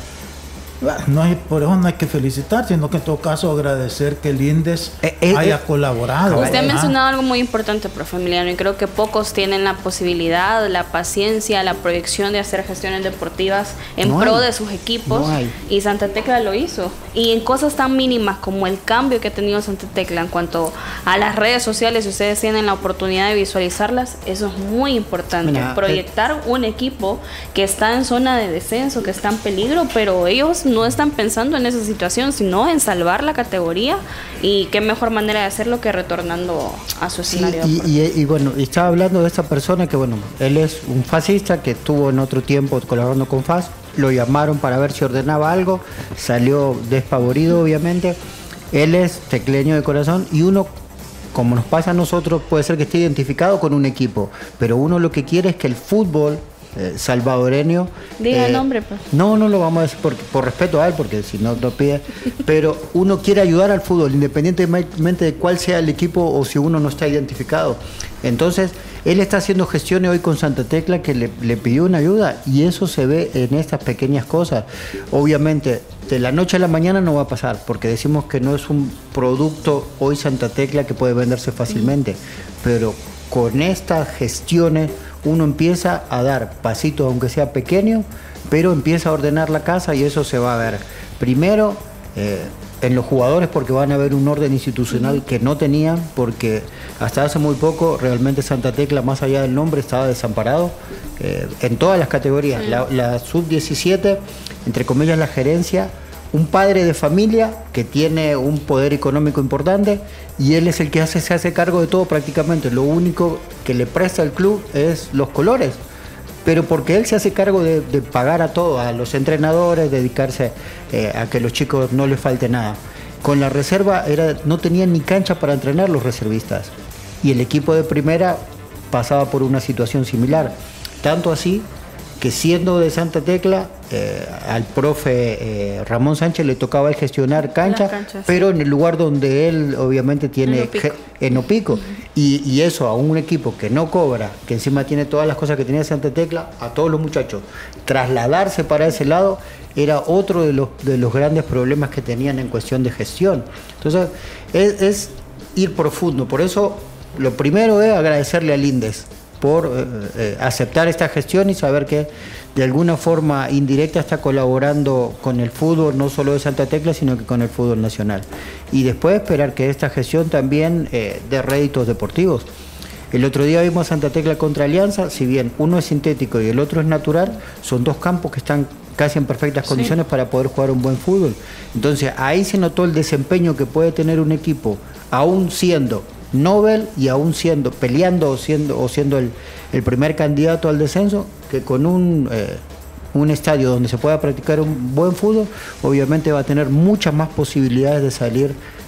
No hay, por eso no hay que felicitar, sino que en todo caso agradecer que el INDES eh, eh, haya eh, colaborado. Usted ha mencionado algo muy importante, profe Emiliano, y creo que pocos tienen la posibilidad, la paciencia, la proyección de hacer gestiones deportivas en no pro hay, de sus equipos, no y Santa Tecla lo hizo. Y en cosas tan mínimas como el cambio que ha tenido Santa Tecla en cuanto a las redes sociales, si ustedes tienen la oportunidad de visualizarlas, eso es muy importante. Mira, proyectar eh, un equipo que está en zona de descenso, que está en peligro, pero ellos no están pensando en esa situación, sino en salvar la categoría, y qué mejor manera de hacerlo que retornando a su escenario. Sí, y, y, y bueno, estaba hablando de esta persona que, bueno, él es un fascista que estuvo en otro tiempo colaborando con F A S, lo llamaron para ver si ordenaba algo, salió despavorido obviamente. Él es tecleño de corazón, y uno, como nos pasa a nosotros, puede ser que esté identificado con un equipo, pero uno lo que quiere es que el fútbol Eh, salvadoreño. Diga eh, el nombre, pues. No, no lo vamos a decir por, por respeto a él, porque si no lo pide. Pero uno quiere ayudar al fútbol, independientemente de cuál sea el equipo o si uno no está identificado. Entonces, él está haciendo gestiones hoy con Santa Tecla que le, le pidió una ayuda, y eso se ve en estas pequeñas cosas. Obviamente, de la noche a la mañana no va a pasar, porque decimos que no es un producto hoy Santa Tecla que puede venderse fácilmente, pero con estas gestiones uno empieza a dar pasitos, aunque sea pequeño, pero empieza a ordenar la casa, y eso se va a ver. Primero, eh, en los jugadores, porque van a haber un orden institucional que no tenían, porque hasta hace muy poco realmente Santa Tecla, más allá del nombre, estaba desamparado eh, en todas las categorías. Sí. La, la sub diecisiete, entre comillas, la gerencia, un padre de familia que tiene un poder económico importante, y él es el que hace, se hace cargo de todo prácticamente. Lo único que le presta al club es los colores, pero porque él se hace cargo de, de pagar a todos, a los entrenadores, dedicarse eh, a que los chicos no les falte nada. Con la reserva era, no tenían ni cancha para entrenar los reservistas, y el equipo de primera pasaba por una situación similar, tanto así que siendo de Santa Tecla, eh, al profe eh, Ramón Sánchez le tocaba el gestionar cancha, cancha pero sí, en el lugar donde él obviamente tiene en Opico, en Opico. Uh-huh. y, y eso a un equipo que no cobra, que encima tiene todas las cosas que tenía Santa Tecla, a todos los muchachos, trasladarse para ese lado era otro de los, de los grandes problemas que tenían en cuestión de gestión. Entonces es, es ir profundo, por eso lo primero es agradecerle al INDES por eh, eh, aceptar esta gestión y saber que de alguna forma indirecta está colaborando con el fútbol, no solo de Santa Tecla, sino que con el fútbol nacional. Y después esperar que esta gestión también eh, dé réditos deportivos. El otro día vimos a Santa Tecla contra Alianza, si bien uno es sintético y el otro es natural, son dos campos que están casi en perfectas condiciones, sí, para poder jugar un buen fútbol. Entonces ahí se notó el desempeño que puede tener un equipo, aún siendo Nobel y aún siendo, peleando o siendo, o siendo el, el primer candidato al descenso, que con un, eh, un estadio donde se pueda practicar un buen fútbol, obviamente va a tener muchas más posibilidades de salir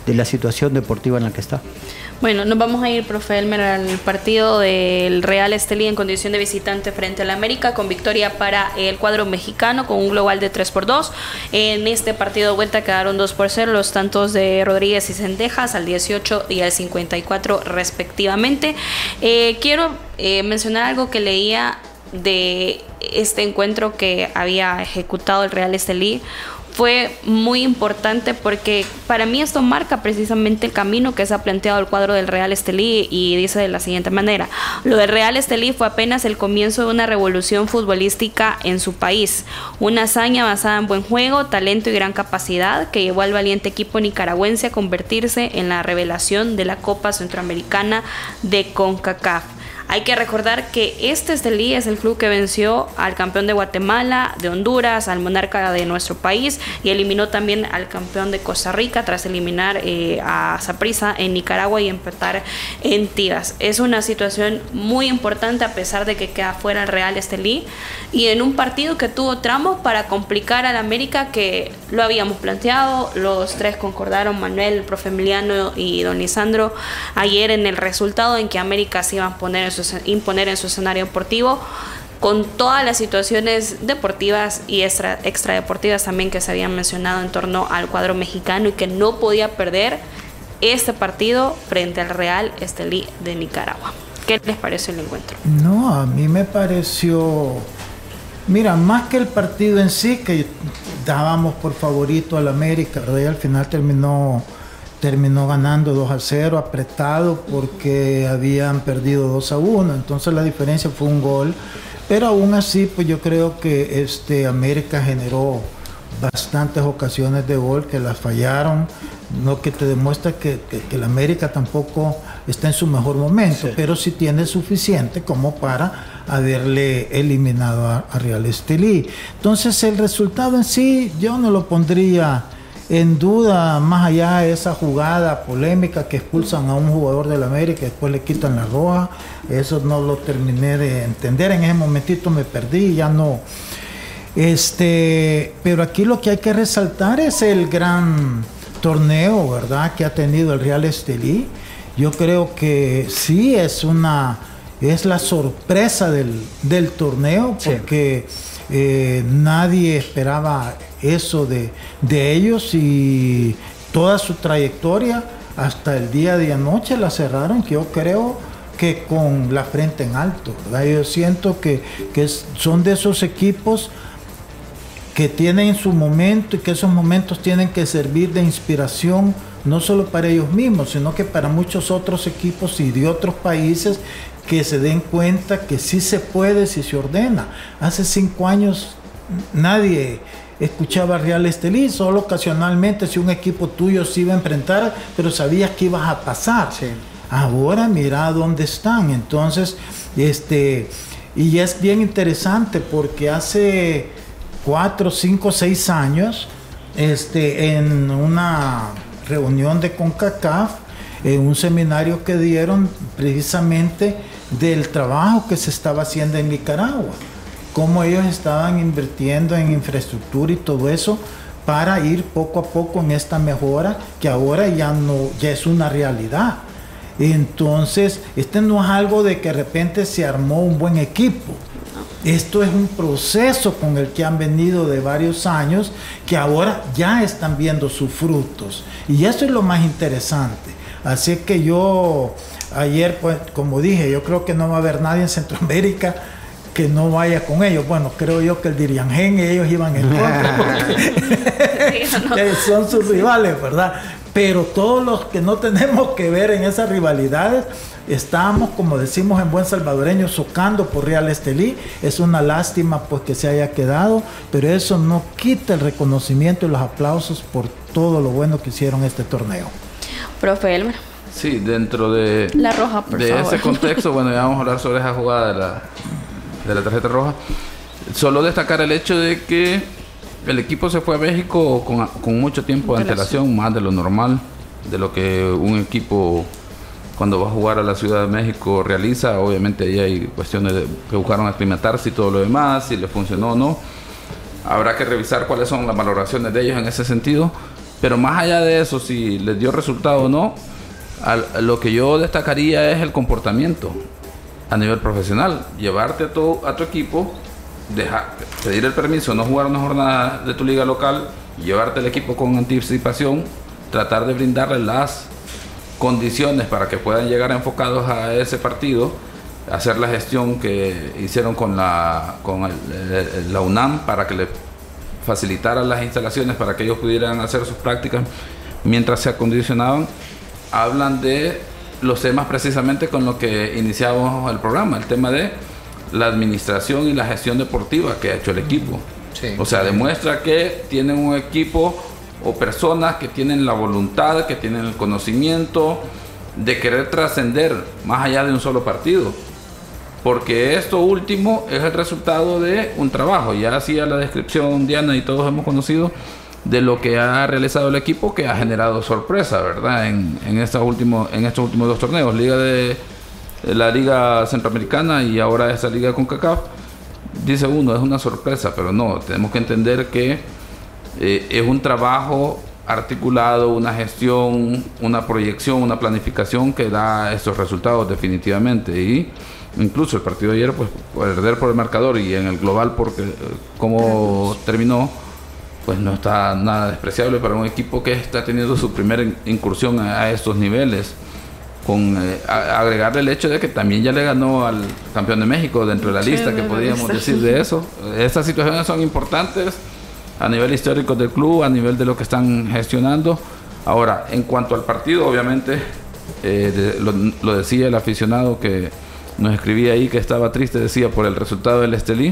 de la situación deportiva en la que está. Bueno, nos vamos a ir, profe Elmer, al partido del Real Estelí en condición de visitante frente al América, con victoria para el cuadro mexicano con un global de tres por dos. En este partido de vuelta quedaron dos por cero los tantos de Rodríguez y Cendejas al dieciocho y al cincuenta y cuatro respectivamente. Eh, quiero eh, mencionar algo que leía de este encuentro que había ejecutado el Real Estelí. Fue muy importante porque para mí esto marca precisamente el camino que se ha planteado el cuadro del Real Estelí, y dice de la siguiente manera: lo del Real Estelí fue apenas el comienzo de una revolución futbolística en su país, una hazaña basada en buen juego, talento y gran capacidad que llevó al valiente equipo nicaragüense a convertirse en la revelación de la Copa Centroamericana de CONCACAF. Hay que recordar que este Estelí es el club que venció al campeón de Guatemala, de Honduras, al monarca de nuestro país, y eliminó también al campeón de Costa Rica tras eliminar eh, a Saprissa en Nicaragua y empatar en Tivas. Es una situación muy importante a pesar de que queda fuera el Real Estelí, y en un partido que tuvo tramos para complicar al América, que lo habíamos planteado, los tres concordaron, Manuel, el profe Emiliano y don Lisandro, ayer en el resultado en que América se iba a poner en su, imponer en su escenario deportivo, con todas las situaciones deportivas y extra, extradeportivas también que se habían mencionado en torno al cuadro mexicano, y que no podía perder este partido frente al Real Estelí de Nicaragua. ¿Qué les pareció el encuentro? No, a mí me pareció, mira, más que el partido en sí, que dábamos por favorito al América, ¿verdad? Y al final terminó terminó ganando dos a cero, apretado, porque habían perdido dos a uno, entonces la diferencia fue un gol, pero aún así pues yo creo que este América generó bastantes ocasiones de gol que las fallaron, lo que te demuestra que, que, que el América tampoco está en su mejor momento, sí, pero sí tiene suficiente como para haberle eliminado a, a Real Estelí. Entonces el resultado en sí yo no lo pondría en duda, más allá de esa jugada polémica que expulsan a un jugador del América y después le quitan la roja. Eso no lo terminé de entender, en ese momentito me perdí, ya no. Este, pero aquí lo que hay que resaltar es el gran torneo, ¿verdad?, que ha tenido el Real Estelí. Yo creo que sí es una, es la sorpresa del, del torneo, porque sí. Eh, nadie esperaba eso de, de ellos, y toda su trayectoria hasta el día de anoche la cerraron, que yo creo que con la frente en alto, ¿verdad? Yo siento que, que es, son de esos equipos que tienen su momento, y que esos momentos tienen que servir de inspiración no solo para ellos mismos, sino que para muchos otros equipos y de otros países, que se den cuenta que sí se puede si se ordena. Hace cinco años nadie escuchaba Real Estelí, solo ocasionalmente si un equipo tuyo se iba a enfrentar, pero sabías que ibas a pasar. Sí. Ahora mira dónde están. Entonces, este, y es bien interesante porque hace cuatro, cinco, seis años, este, en una reunión de CONCACAF, en un seminario que dieron precisamente del trabajo que se estaba haciendo en Nicaragua, cómo ellos estaban invirtiendo en infraestructura y todo eso para ir poco a poco en esta mejora que ahora ya no, ya es una realidad. Entonces, este no es algo de que de repente se armó un buen equipo. Esto es un proceso con el que han venido de varios años, que ahora ya están viendo sus frutos. Y eso es lo más interesante. Así que yo, ayer, pues, como dije, yo creo que no va a haber nadie en Centroamérica que no vaya con ellos. Bueno, creo yo que el Diriangén, ellos iban en contra, porque son sus rivales, ¿verdad? Pero todos los que no tenemos que ver en esas rivalidades, estamos, como decimos en buen salvadoreño, socando por Real Estelí. Es una lástima pues que se haya quedado, pero eso no quita el reconocimiento y los aplausos por todo lo bueno que hicieron este torneo. Profe Elmer. Sí, dentro de, la roja, por de favor. ese contexto, bueno, ya vamos a hablar sobre esa jugada de la, de la tarjeta roja. Solo destacar el hecho de que el equipo se fue a México con, con mucho tiempo de antelación, más de lo normal, de lo que un equipo cuando va a jugar a la Ciudad de México realiza. Obviamente ahí hay cuestiones de, que buscaron aclimatarse y todo lo demás, si les funcionó o no. Habrá que revisar cuáles son las valoraciones de ellos en ese sentido. Pero más allá de eso, si les dio resultado o no, a lo que yo destacaría es el comportamiento a nivel profesional. Llevarte a tu, a tu equipo, dejar, pedir el permiso, no jugar una jornada de tu liga local, llevarte el equipo con anticipación, tratar de brindarle las condiciones para que puedan llegar enfocados a ese partido, hacer la gestión que hicieron con la, con el, el, la UNAM para que le facilitaran las instalaciones para que ellos pudieran hacer sus prácticas mientras se acondicionaban. Hablan de los temas precisamente con lo que iniciamos el programa, el tema de la administración y la gestión deportiva que ha hecho el equipo. Sí. O sea, demuestra que tienen un equipo o personas que tienen la voluntad, que tienen el conocimiento de querer trascender más allá de un solo partido. Porque esto último es el resultado de un trabajo. Ya hacía la descripción Diana y todos hemos conocido de lo que ha realizado el equipo, que ha generado sorpresa, ¿verdad? En, en, estos, últimos, en estos últimos dos torneos, Liga de, de la Liga Centroamericana y ahora esta Liga CONCACAF. Dice uno, es una sorpresa, pero no, tenemos que entender que eh, es un trabajo articulado, una gestión, una proyección, una planificación que da estos resultados definitivamente. Y incluso el partido de ayer, pues perder por el marcador y en el global porque como terminó, pues no está nada despreciable para un equipo que está teniendo su primera incursión a, a estos niveles, con eh, a, agregarle el hecho de que también ya le ganó al campeón de México dentro de la lista, sí, que podríamos decir de eso. Estas situaciones son importantes a nivel histórico del club, a nivel de lo que están gestionando. Ahora, en cuanto al partido, obviamente, eh, de, lo, lo decía el aficionado que nos escribía ahí que estaba triste, decía, por el resultado del Estelí.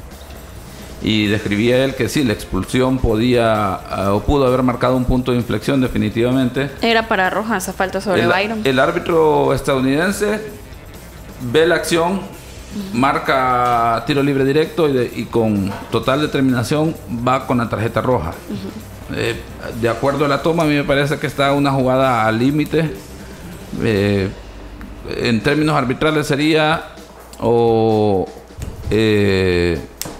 Y describía él que sí, la expulsión podía uh, o pudo haber marcado un punto de inflexión definitivamente. Era para roja esa falta sobre el, Byron. El árbitro estadounidense ve la acción, marca tiro libre directo y, de, y con total determinación va con la tarjeta roja. Uh-huh. Eh, de acuerdo a la toma, a mí me parece que está una jugada al límite. Eh, en términos arbitrales sería o... Eh,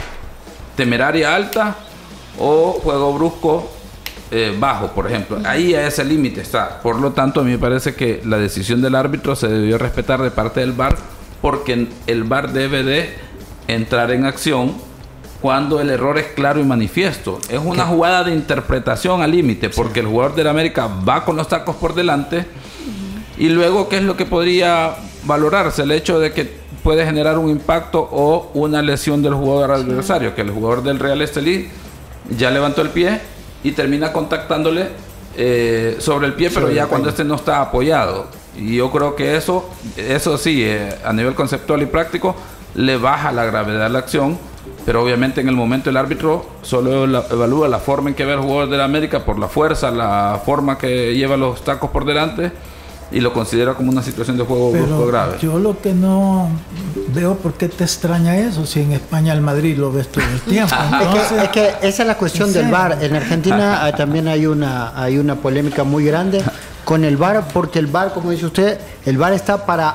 temeraria alta o juego brusco eh, bajo, por ejemplo. Ahí a ese límite está. Por lo tanto, a mí me parece que la decisión del árbitro se debió respetar de parte del V A R, porque el V A R debe de entrar en acción cuando el error es claro y manifiesto. Es una jugada de interpretación al límite, porque el jugador del América va con los tacos por delante y luego, ¿qué es lo que podría valorarse? El hecho de que puede generar un impacto o una lesión del jugador adversario, sí. Que el jugador del Real Estelí ya levantó el pie y termina contactándole eh, sobre el pie, pero sí, ya cuando este no está apoyado. Y yo creo que eso, eso sí, eh, a nivel conceptual y práctico, le baja la gravedad de la acción, pero obviamente en el momento el árbitro solo la, evalúa la forma en que ve el jugador de la América por la fuerza, la forma que lleva los tacos por delante, y lo considera como una situación de juego pero brusco grave. Yo lo que no veo, ¿por qué te extraña eso? Si en España el Madrid lo ves todo el tiempo. Entonces, es, que, es que esa es la cuestión del V A R. En Argentina hay, también hay una, hay una polémica muy grande con el V A R, porque el V A R, como dice usted, el V A R está para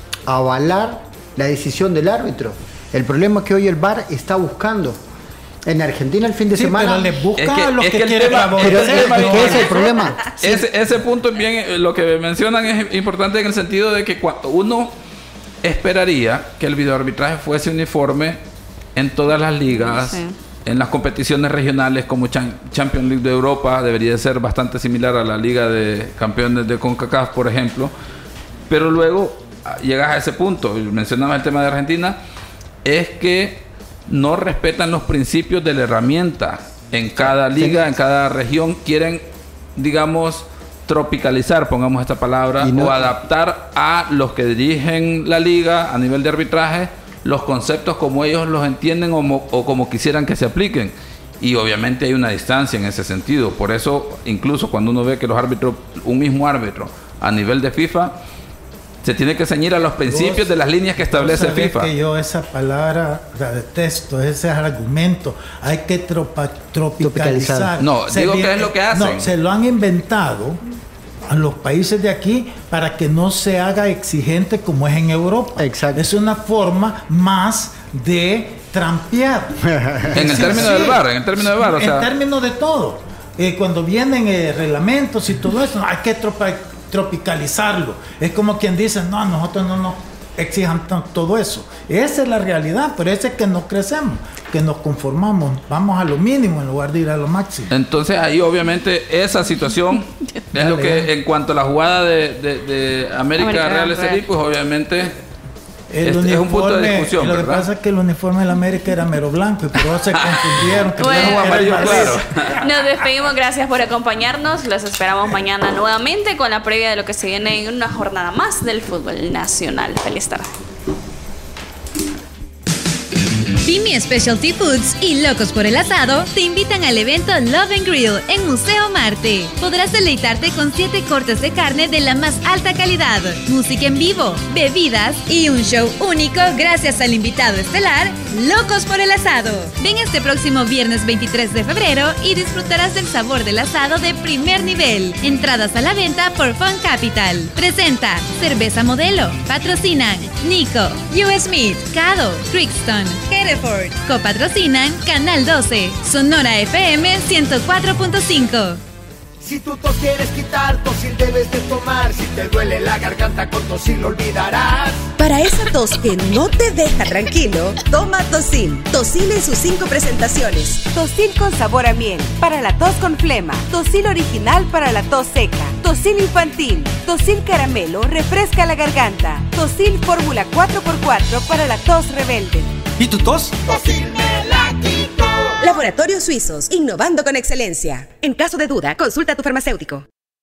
avalar la decisión del árbitro. El problema es que hoy el V A R está buscando. En Argentina el fin de sí, semana pero les busca es que, a los es que, que quieren favorecer. Pero ¿qué es el problema? Ese, ese punto bien, lo que mencionan es importante en el sentido de que cuando uno esperaría que el videoarbitraje fuese uniforme en todas las ligas, sí. En las competiciones regionales como Champions League de Europa, debería ser bastante similar a la Liga de Campeones de CONCACAF, por ejemplo. Pero luego llegas a ese punto, y mencionaba el tema de Argentina, es que no respetan los principios de la herramienta. En cada liga, en cada región, quieren, digamos, tropicalizar, pongamos esta palabra, no, o adaptar a los que dirigen la liga a nivel de arbitraje los conceptos como ellos los entienden o, mo, o como quisieran que se apliquen. Y obviamente hay una distancia en ese sentido. Por eso, incluso cuando uno ve que los árbitros, un mismo árbitro a nivel de FIFA, se tiene que ceñir a los principios vos, de las líneas que establece FIFA. Que yo esa palabra la detesto, ese argumento. Hay que tropa, tropicalizar. No, se digo viene, que es lo que hacen. No, se lo han inventado a los países de aquí para que no se haga exigente como es en Europa. Exacto. Es una forma más de trampear. En el término sí, del V A R, en el término del V A R. O sea, en términos de todo. eh, cuando vienen eh, reglamentos y todo eso, hay que tropa, tropicalizarlo. Es como quien dice, no, nosotros no nos exijan todo eso. Esa es la realidad, pero ese es que no crecemos, que nos conformamos, vamos a lo mínimo en lugar de ir a lo máximo. Entonces ahí obviamente esa situación es lo que en cuanto a la jugada de, de, de América, América Real Estelí, pues obviamente el es, uniforme, es un punto de discusión, lo ¿verdad? que pasa es que el uniforme de la América era mero blanco y por eso se confundieron. Que bueno, era amarillo, claro. Nos despedimos, gracias por acompañarnos. Los esperamos mañana nuevamente con la previa de lo que se viene en una jornada más del fútbol nacional. Feliz tarde. Pimi Specialty Foods y Locos por el Asado te invitan al evento Love and Grill en Museo Marte. Podrás deleitarte con siete cortes de carne de la más alta calidad, música en vivo, bebidas y un show único gracias al invitado estelar Locos por el Asado. Ven este próximo viernes veintitrés de febrero y disfrutarás del sabor del asado de primer nivel. Entradas a la venta por Fun Capital. Presenta Cerveza Modelo. Patrocinan Nico, U S Meat, Cado, Crixton, Hereford. Copatrocinan Canal doce, Sonora F M ciento cuatro punto cinco. Si tu tos quieres quitar, Tosil debes de tomar. Si te duele la garganta, con Tosil lo olvidarás. Para esa tos que no te deja tranquilo, toma Tosil. Tosil en sus cinco presentaciones. Tosil con sabor a miel, para la tos con flema. Tosil original para la tos seca. Tosil infantil. Tosil caramelo, refresca la garganta. Tosil fórmula cuatro por cuatro para la tos rebelde. ¿Y tu tos? Tosil me la quito. Laboratorios Suizos, innovando con excelencia. En caso de duda, consulta a tu farmacéutico.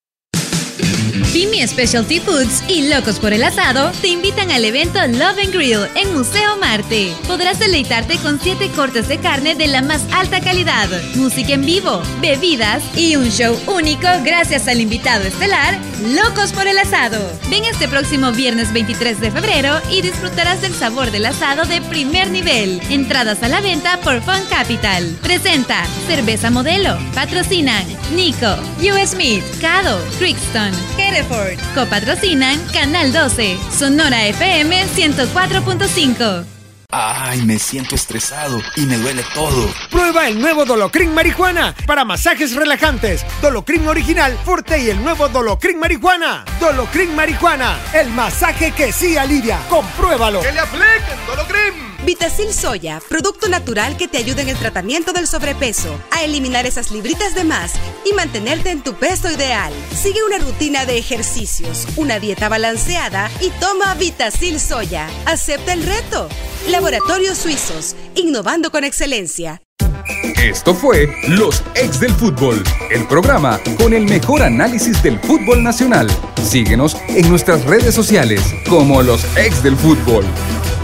Pimi Specialty Foods y Locos por el Asado te invitan al evento Love and Grill en Museo Marte. Podrás deleitarte con siete cortes de carne de la más alta calidad, música en vivo, bebidas y un show único gracias al invitado estelar Locos por el Asado. Ven este próximo viernes veintitrés de febrero y disfrutarás del sabor del asado de primer nivel. Entradas a la venta por Fun Capital. Presenta Cerveza Modelo. Patrocinan Nico, U S Meat, Cado, Crixton, Hereford. Copatrocinan Canal doce, Sonora F M ciento cuatro punto cinco. Ay, me siento estresado y me duele todo. Prueba el nuevo Dolocrin Marihuana para masajes relajantes. Dolocrin original, fuerte y el nuevo Dolocrin Marihuana. Dolocrin Marihuana, el masaje que sí alivia. Compruébalo. ¡Que le apliquen Dolocrin! Vitacil Soya, producto natural que te ayuda en el tratamiento del sobrepeso, a eliminar esas libritas de más y mantenerte en tu peso ideal. Sigue una rutina de ejercicios, una dieta balanceada y toma Vitacil Soya. Acepta el reto. Laboratorios Suizos, innovando con excelencia. Esto fue Los Ex del Fútbol, el programa con el mejor análisis del fútbol nacional. Síguenos en nuestras redes sociales como Los Ex del Fútbol.